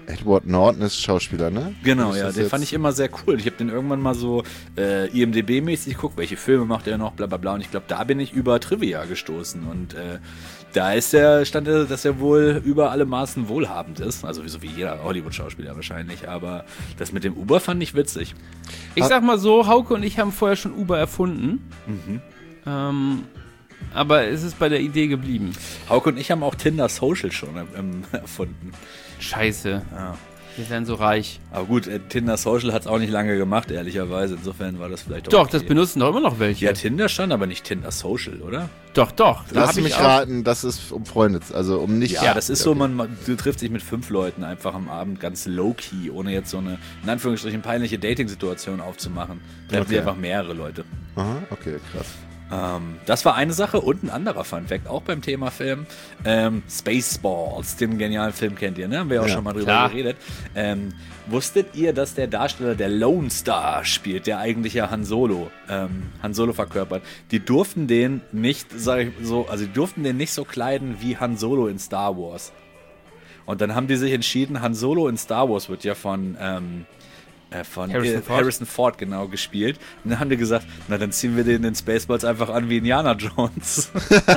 Edward Norton ist Schauspieler, ne? Genau, Ist ja, das den jetzt- fand ich immer sehr cool. Ich habe den irgendwann mal so äh, I M D B-mäßig geguckt, welche Filme macht er noch, bla bla bla. Und ich glaube, da bin ich über Trivia gestoßen. Und äh, da ist der, stand er, dass er wohl über alle Maßen wohlhabend ist. Also so wie jeder Hollywood-Schauspieler wahrscheinlich. Aber das mit dem Uber fand ich witzig. Ich sag mal so, Hauke und ich haben vorher schon Uber erfunden. Mhm. Ähm, aber es ist bei der Idee geblieben. Hauke und ich haben auch Tinder Social schon ähm, erfunden. Scheiße. Ja. Wir werden so reich. Aber gut, äh, Tinder Social hat es auch nicht lange gemacht, ehrlicherweise. Insofern war das vielleicht auch Doch, okay. das benutzen doch immer noch welche. Ja, Tinder stand aber nicht Tinder Social, oder? Doch, doch. Da Lass hab ich mich auch- raten, das ist um Freunde, also um nicht... Ja, das ist so, man, man du triffst dich mit fünf Leuten einfach am Abend ganz low-key, ohne jetzt so eine, in Anführungsstrichen, peinliche Dating-Situation aufzumachen. Treffen Okay. sich einfach mehrere Leute. Aha, okay, krass. Ähm, das war eine Sache und ein anderer Fun-Fact, auch beim Thema Film. Ähm, Spaceballs, den genialen Film kennt ihr, ne? Haben wir auch Ja, schon mal drüber klar. geredet. Ähm, wusstet ihr, dass der Darsteller, der Lone Star spielt, der eigentliche Han Solo, ähm, Han Solo verkörpert, die durften den nicht, sag ich so, also die durften den nicht so kleiden wie Han Solo in Star Wars. Und dann haben die sich entschieden, Han Solo in Star Wars wird ja von, ähm, äh, von Harrison äh, Ford. Harrison Ford genau gespielt. Und dann haben die gesagt, na dann ziehen wir den in den Spaceballs einfach an wie Indiana Jones.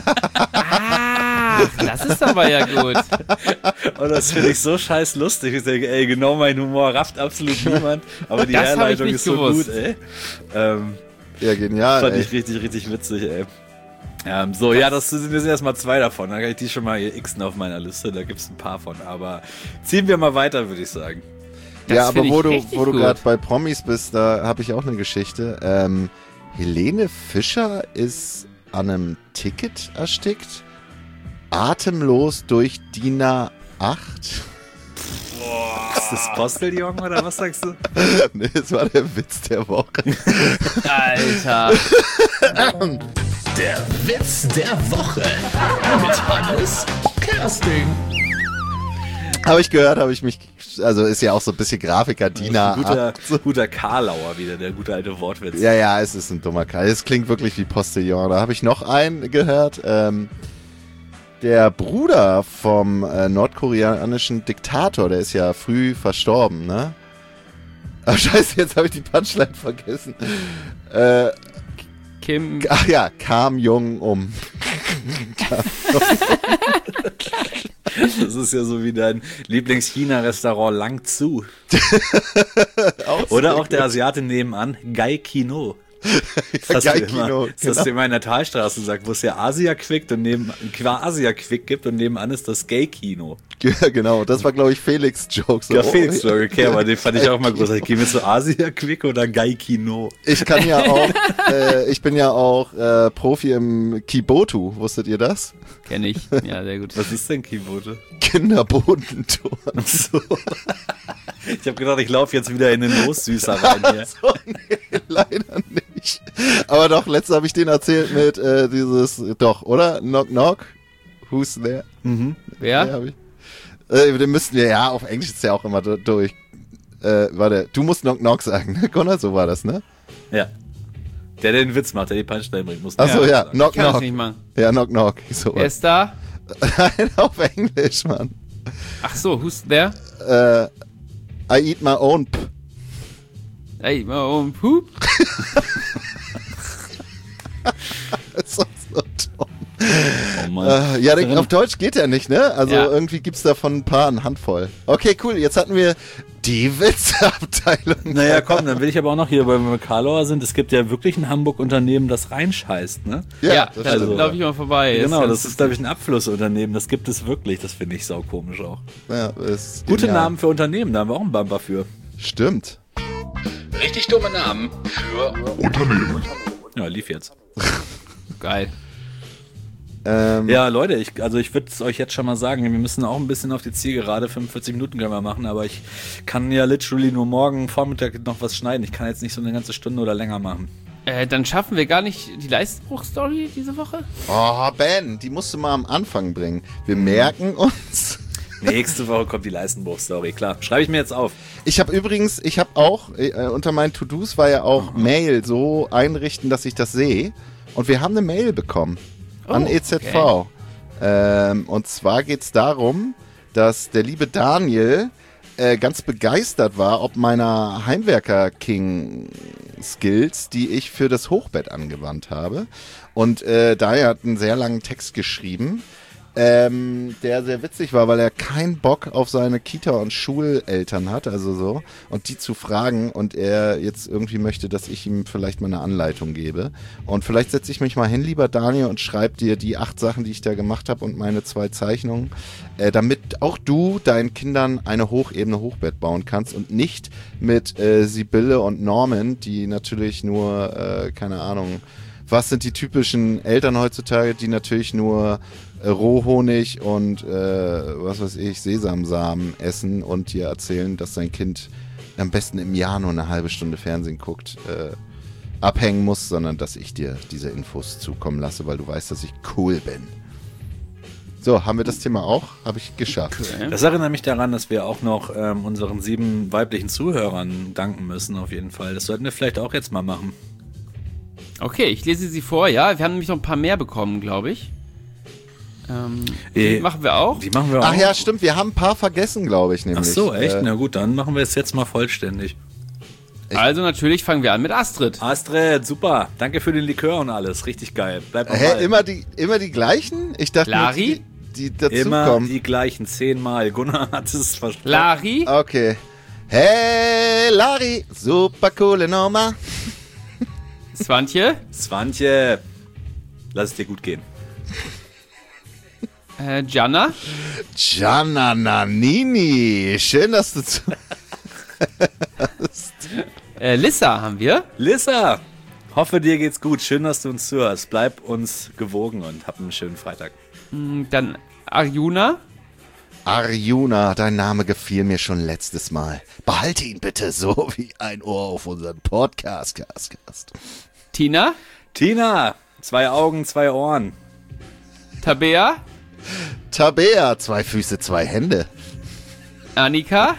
Ah, das ist aber ja gut. Und das finde ich so scheiß lustig. Ich denke, ey, genau mein Humor rafft absolut niemand. Aber die Das hab ich Herleitung nicht ist so gewusst. gut, ey. Ähm, Ja, genial, fand ey. ich richtig, richtig witzig, ey. Ähm, so, ja, das sind, wir sind erstmal zwei davon. Da kann ich die schon mal hier xen auf meiner Liste. Da gibt es ein paar von. Aber ziehen wir mal weiter, würde ich sagen. Das Ja, aber find ich wo du, richtig wo du gut. gerade bei Promis bist, da habe ich auch eine Geschichte. Ähm, Helene Fischer ist an einem Ticket erstickt, atemlos durch D I N A acht. Ist das Postillon oder was sagst du? Nee, das war der Witz der Woche. Alter. Der Witz der Woche mit Hannes Kersting. Habe ich gehört, habe ich mich, also ist ja auch so ein bisschen Grafiker, D I N A Guter, acht. guter Karlauer wieder, der gute alte Wortwitz. Ja, ja, es ist ein dummer Kerl. Es klingt wirklich wie Postillon. Da habe ich noch einen gehört. Ähm, der Bruder vom äh, nordkoreanischen Diktator, der ist ja früh verstorben, ne? Ach, scheiße, jetzt habe ich die Punchline vergessen. Äh, Kim. ach ja, Kam Jong um. Das ist ja so wie dein Lieblings-China-Restaurant Lang Zu. Oder auch der Asiate nebenan, Gai Kino. Das Gai hast du immer, Kino, das hast du immer in der Talstraße sagt, wo es ja Asia Quick und neben qua Asia Quick gibt und nebenan ist das Gay Kino. Ja, genau. Das war, glaube ich, Felix' Joke. So, Ja, oh, Felix Joke, okay, aber den fand ich auch mal großartig. Gehen wir zu Asia Quick oder Gai Kino? Ich kann ja auch, äh, ich bin ja auch äh, Profi im Kibotu. Wusstet ihr das? Kenn ich. Ja, sehr gut. Was ist denn Kibote? Kinderbodentor. So. Ich habe gedacht, ich laufe jetzt wieder in den Lossüßer rein hier. So, nee, leider nicht. Aber doch, letztes habe ich den erzählt mit äh, dieses, doch, oder? Knock Knock. Who's there? Ja, Wer? hab ich. Äh, den müssten wir, ja, auf Englisch ist ja auch immer du- durch. Äh, warte, du musst Knock Knock sagen, ne, Connor? So war das, ne? Ja. Der, der den Witz macht, der die Punchline bringt, muss Achso, ja, sagen. Knock Kann ich Knock. nicht machen. Ja, Knock Knock. So Wer was. ist da? Nein, auf Englisch, Mann. Ach so, who's there? Äh, I eat my own p. Ey, um, Pup. Das ist doch so dumm. Oh Mann. Äh, ja, der, auf Deutsch geht der nicht, ne? Also Ja. irgendwie gibt's davon ein paar, eine Handvoll. Okay, cool. Jetzt hatten wir die Witzabteilung. Naja, komm, dann will ich aber auch noch hier, weil wir Karlauer sind, es gibt ja wirklich ein Hamburg-Unternehmen, das reinscheißt, ne? Ja, das da stimmt. laufe ich mal vorbei. Genau, Ist das ganz- ist, glaube ich, ein Abflussunternehmen, das gibt es wirklich, das finde ich saukomisch auch. Ja, ist Gute genial. Namen für Unternehmen, da haben wir auch einen Bumper für. Stimmt. Richtig dumme Namen für Unternehmen. Ja, lief jetzt. geil. Ähm, Ja, Leute, ich, also ich würde es euch jetzt schon mal sagen, wir müssen auch ein bisschen auf die Zielgerade, fünfundvierzig Minuten können wir machen, aber ich kann ja literally nur morgen Vormittag noch was schneiden. Ich kann jetzt nicht so eine ganze Stunde oder länger machen. Äh, dann schaffen wir gar nicht die Leistenbruch-Story diese Woche? Oh, Ben, die musst du mal am Anfang bringen. Wir merken uns. Nächste Woche kommt die Leistenbruch-Story, klar. Schreibe ich mir jetzt auf. Ich habe übrigens, ich habe auch, äh, unter meinen To-Dos war ja auch Mail so einrichten, dass ich das sehe. Und wir haben eine Mail bekommen an Oh, E Z V. Ähm, und zwar geht es darum, dass der liebe Daniel äh, ganz begeistert war, ob meiner Heimwerker-King-Skills, die ich für das Hochbett angewandt habe. Und äh, daher hat einen sehr langen Text geschrieben, ähm, der sehr witzig war, weil er keinen Bock auf seine Kita- und Schuleltern hat, also so, und die zu fragen und er jetzt irgendwie möchte, dass ich ihm vielleicht mal eine Anleitung gebe. Und vielleicht setze ich mich mal hin, lieber Daniel, und schreibe dir die acht Sachen, die ich da gemacht habe und meine zwei Zeichnungen, äh, damit auch du deinen Kindern eine Hochebene Hochbett bauen kannst und nicht mit äh, Sibylle und Norman, die natürlich nur, äh, keine Ahnung, was sind die typischen Eltern heutzutage, die natürlich nur äh, Rohhonig und äh, was weiß ich, Sesamsamen essen und dir erzählen, dass dein Kind am besten im Jahr nur eine halbe Stunde Fernsehen guckt, äh, abhängen muss, sondern dass ich dir diese Infos zukommen lasse, weil du weißt, dass ich cool bin. So, haben wir das Thema auch? Habe ich geschafft. Okay. Das erinnert mich daran, dass wir auch noch ähm, unseren sieben weiblichen Zuhörern danken müssen, auf jeden Fall. Das sollten wir vielleicht auch jetzt mal machen. Okay, ich lese sie vor, ja. Wir haben nämlich noch ein paar mehr bekommen, glaube ich. Ähm, die äh, machen wir auch. Die machen wir auch. Ach ja, stimmt, wir haben ein paar vergessen, glaube ich, nämlich. Ach so, echt? Äh, Na gut, dann machen wir es jetzt mal vollständig. Also natürlich fangen wir an mit Astrid. Astrid, super. Danke für den Likör und alles. Richtig geil. Bleib mal. Hä, immer die, immer die gleichen? Ich dachte, Lari? Die, die dazu immer kommen. die gleichen, zehnmal. Gunnar hat es versprochen. Lari? Okay. Hey, Lari, super coole Nummer. Swantje? Swantje, lass es dir gut gehen. Äh, Gianna? Gianna Nannini, schön, dass du zu... äh, Lissa haben wir. Lissa, hoffe dir geht's gut. Schön, dass du uns zuhörst. Bleib uns gewogen und hab einen schönen Freitag. Dann Arjuna. Arjuna, dein Name gefiel mir schon letztes Mal. Behalte ihn bitte so wie ein Ohr auf unseren Podcast. Cast, Cast. Tina? Tina, zwei Augen, zwei Ohren. Tabea? Tabea, zwei Füße, zwei Hände. Annika?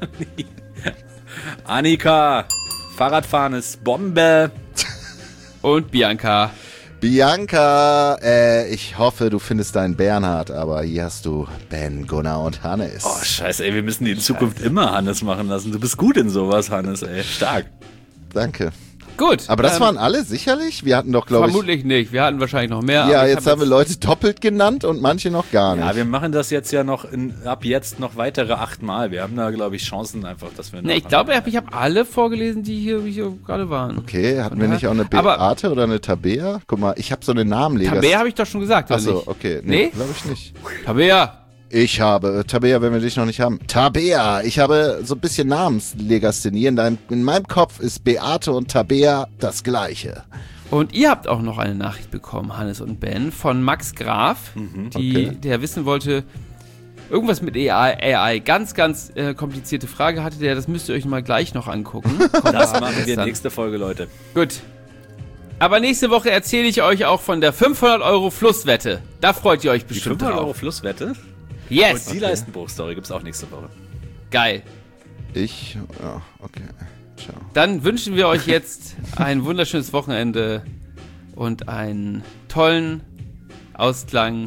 Annika, Fahrradfahren ist Bombe. Und Bianca? Bianca, äh, ich hoffe, du findest deinen Bernhard, aber hier hast du Ben, Gunnar und Hannes. Oh, scheiße, ey, wir müssen die in Zukunft immer Hannes machen lassen. Du bist gut in sowas, Hannes, ey. Stark. Danke. Gut. Aber das ähm, waren alle sicherlich? Wir hatten doch, glaube ich... Vermutlich nicht. Wir hatten wahrscheinlich noch mehr. Ja, aber jetzt hab haben wir Leute doppelt genannt und manche noch gar nicht. Ja, wir machen das jetzt ja noch in, ab jetzt noch weitere achtmal. Wir haben da, glaube ich, Chancen einfach, dass wir... Ne, ich glaube, ich habe alle vorgelesen, die hier, hier gerade waren. Okay, hatten wir nicht auch eine Beate oder eine Tabea? Guck mal, ich habe so eine Namenleger. Tabea habe ich doch schon gesagt, oder Achso, nicht? okay. Nee, Nee? glaube ich nicht. Tabea. Ich habe, Tabea, wenn wir dich noch nicht haben. Tabea, ich habe so ein bisschen Namenslegasthenie. In, deinem, in meinem Kopf ist Beate und Tabea das Gleiche. Und ihr habt auch noch eine Nachricht bekommen, Hannes und Ben, von Max Graf, Mhm, die, okay. der wissen wollte, irgendwas mit A I, A I. Ganz, ganz äh, komplizierte Frage hatte der, das müsst ihr euch mal gleich noch angucken. Das machen wir Dann. nächste Folge, Leute. Gut. Aber nächste Woche erzähle ich euch auch von der fünfhundert Euro Flusswette. Da freut ihr euch Die bestimmt fünfhundert Euro drauf. Flusswette? Yes. Und die Leistenbruch-Story gibt's auch nächste Woche. Geil. Ich, ja, okay. Ciao. Dann wünschen wir euch jetzt ein wunderschönes Wochenende und einen tollen Ausklang.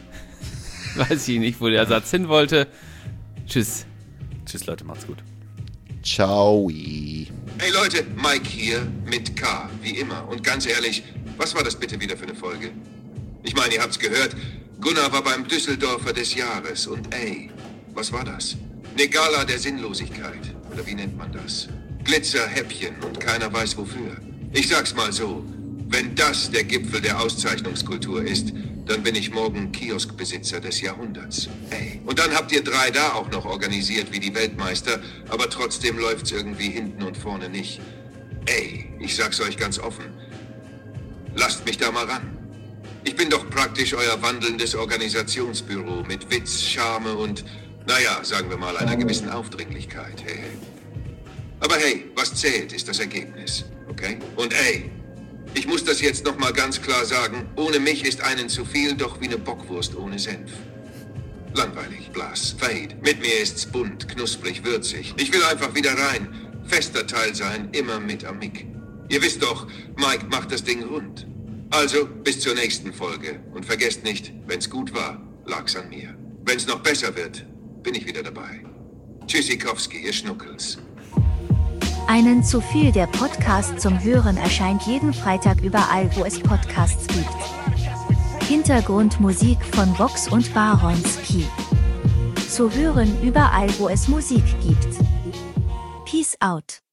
Weiß ich nicht, wo der Satz hin wollte. Tschüss. Tschüss, Leute, macht's gut. Ciao. Hey Leute, Mike hier mit K, wie immer. Und ganz ehrlich, was war das bitte wieder für eine Folge? Ich meine, ihr habt's gehört, Gunnar war beim Düsseldorfer des Jahres und ey, was war das? Eine Gala der Sinnlosigkeit, oder wie nennt man das? Glitzerhäppchen und keiner weiß wofür. Ich sag's mal so, wenn das der Gipfel der Auszeichnungskultur ist, dann bin ich morgen Kioskbesitzer des Jahrhunderts. Ey. Und dann habt ihr drei da auch noch organisiert wie die Weltmeister, aber trotzdem läuft's irgendwie hinten und vorne nicht. Ey, ich sag's euch ganz offen, lasst mich da mal ran. Ich bin doch praktisch euer wandelndes Organisationsbüro mit Witz, Charme und, naja, sagen wir mal, einer gewissen Aufdringlichkeit. Hey, hey. Aber hey, was zählt, ist das Ergebnis, okay? Und ey, ich muss das jetzt nochmal ganz klar sagen, ohne mich ist einen zu viel doch wie eine Bockwurst ohne Senf. Langweilig, blass, fade. Mit mir ist's bunt, knusprig, würzig. Ich will einfach wieder rein, fester Teil sein, immer mit am Mick. Ihr wisst doch, Mike macht das Ding rund. Also, bis zur nächsten Folge. Und vergesst nicht, wenn's gut war, lag's an mir. Wenn's noch besser wird, bin ich wieder dabei. Tschüssikowski, ihr Schnuckels. Einen zu viel, der Podcast zum Hören erscheint jeden Freitag überall, wo es Podcasts gibt. Hintergrundmusik von Vox und Baronski. Zu hören überall, wo es Musik gibt. Peace out.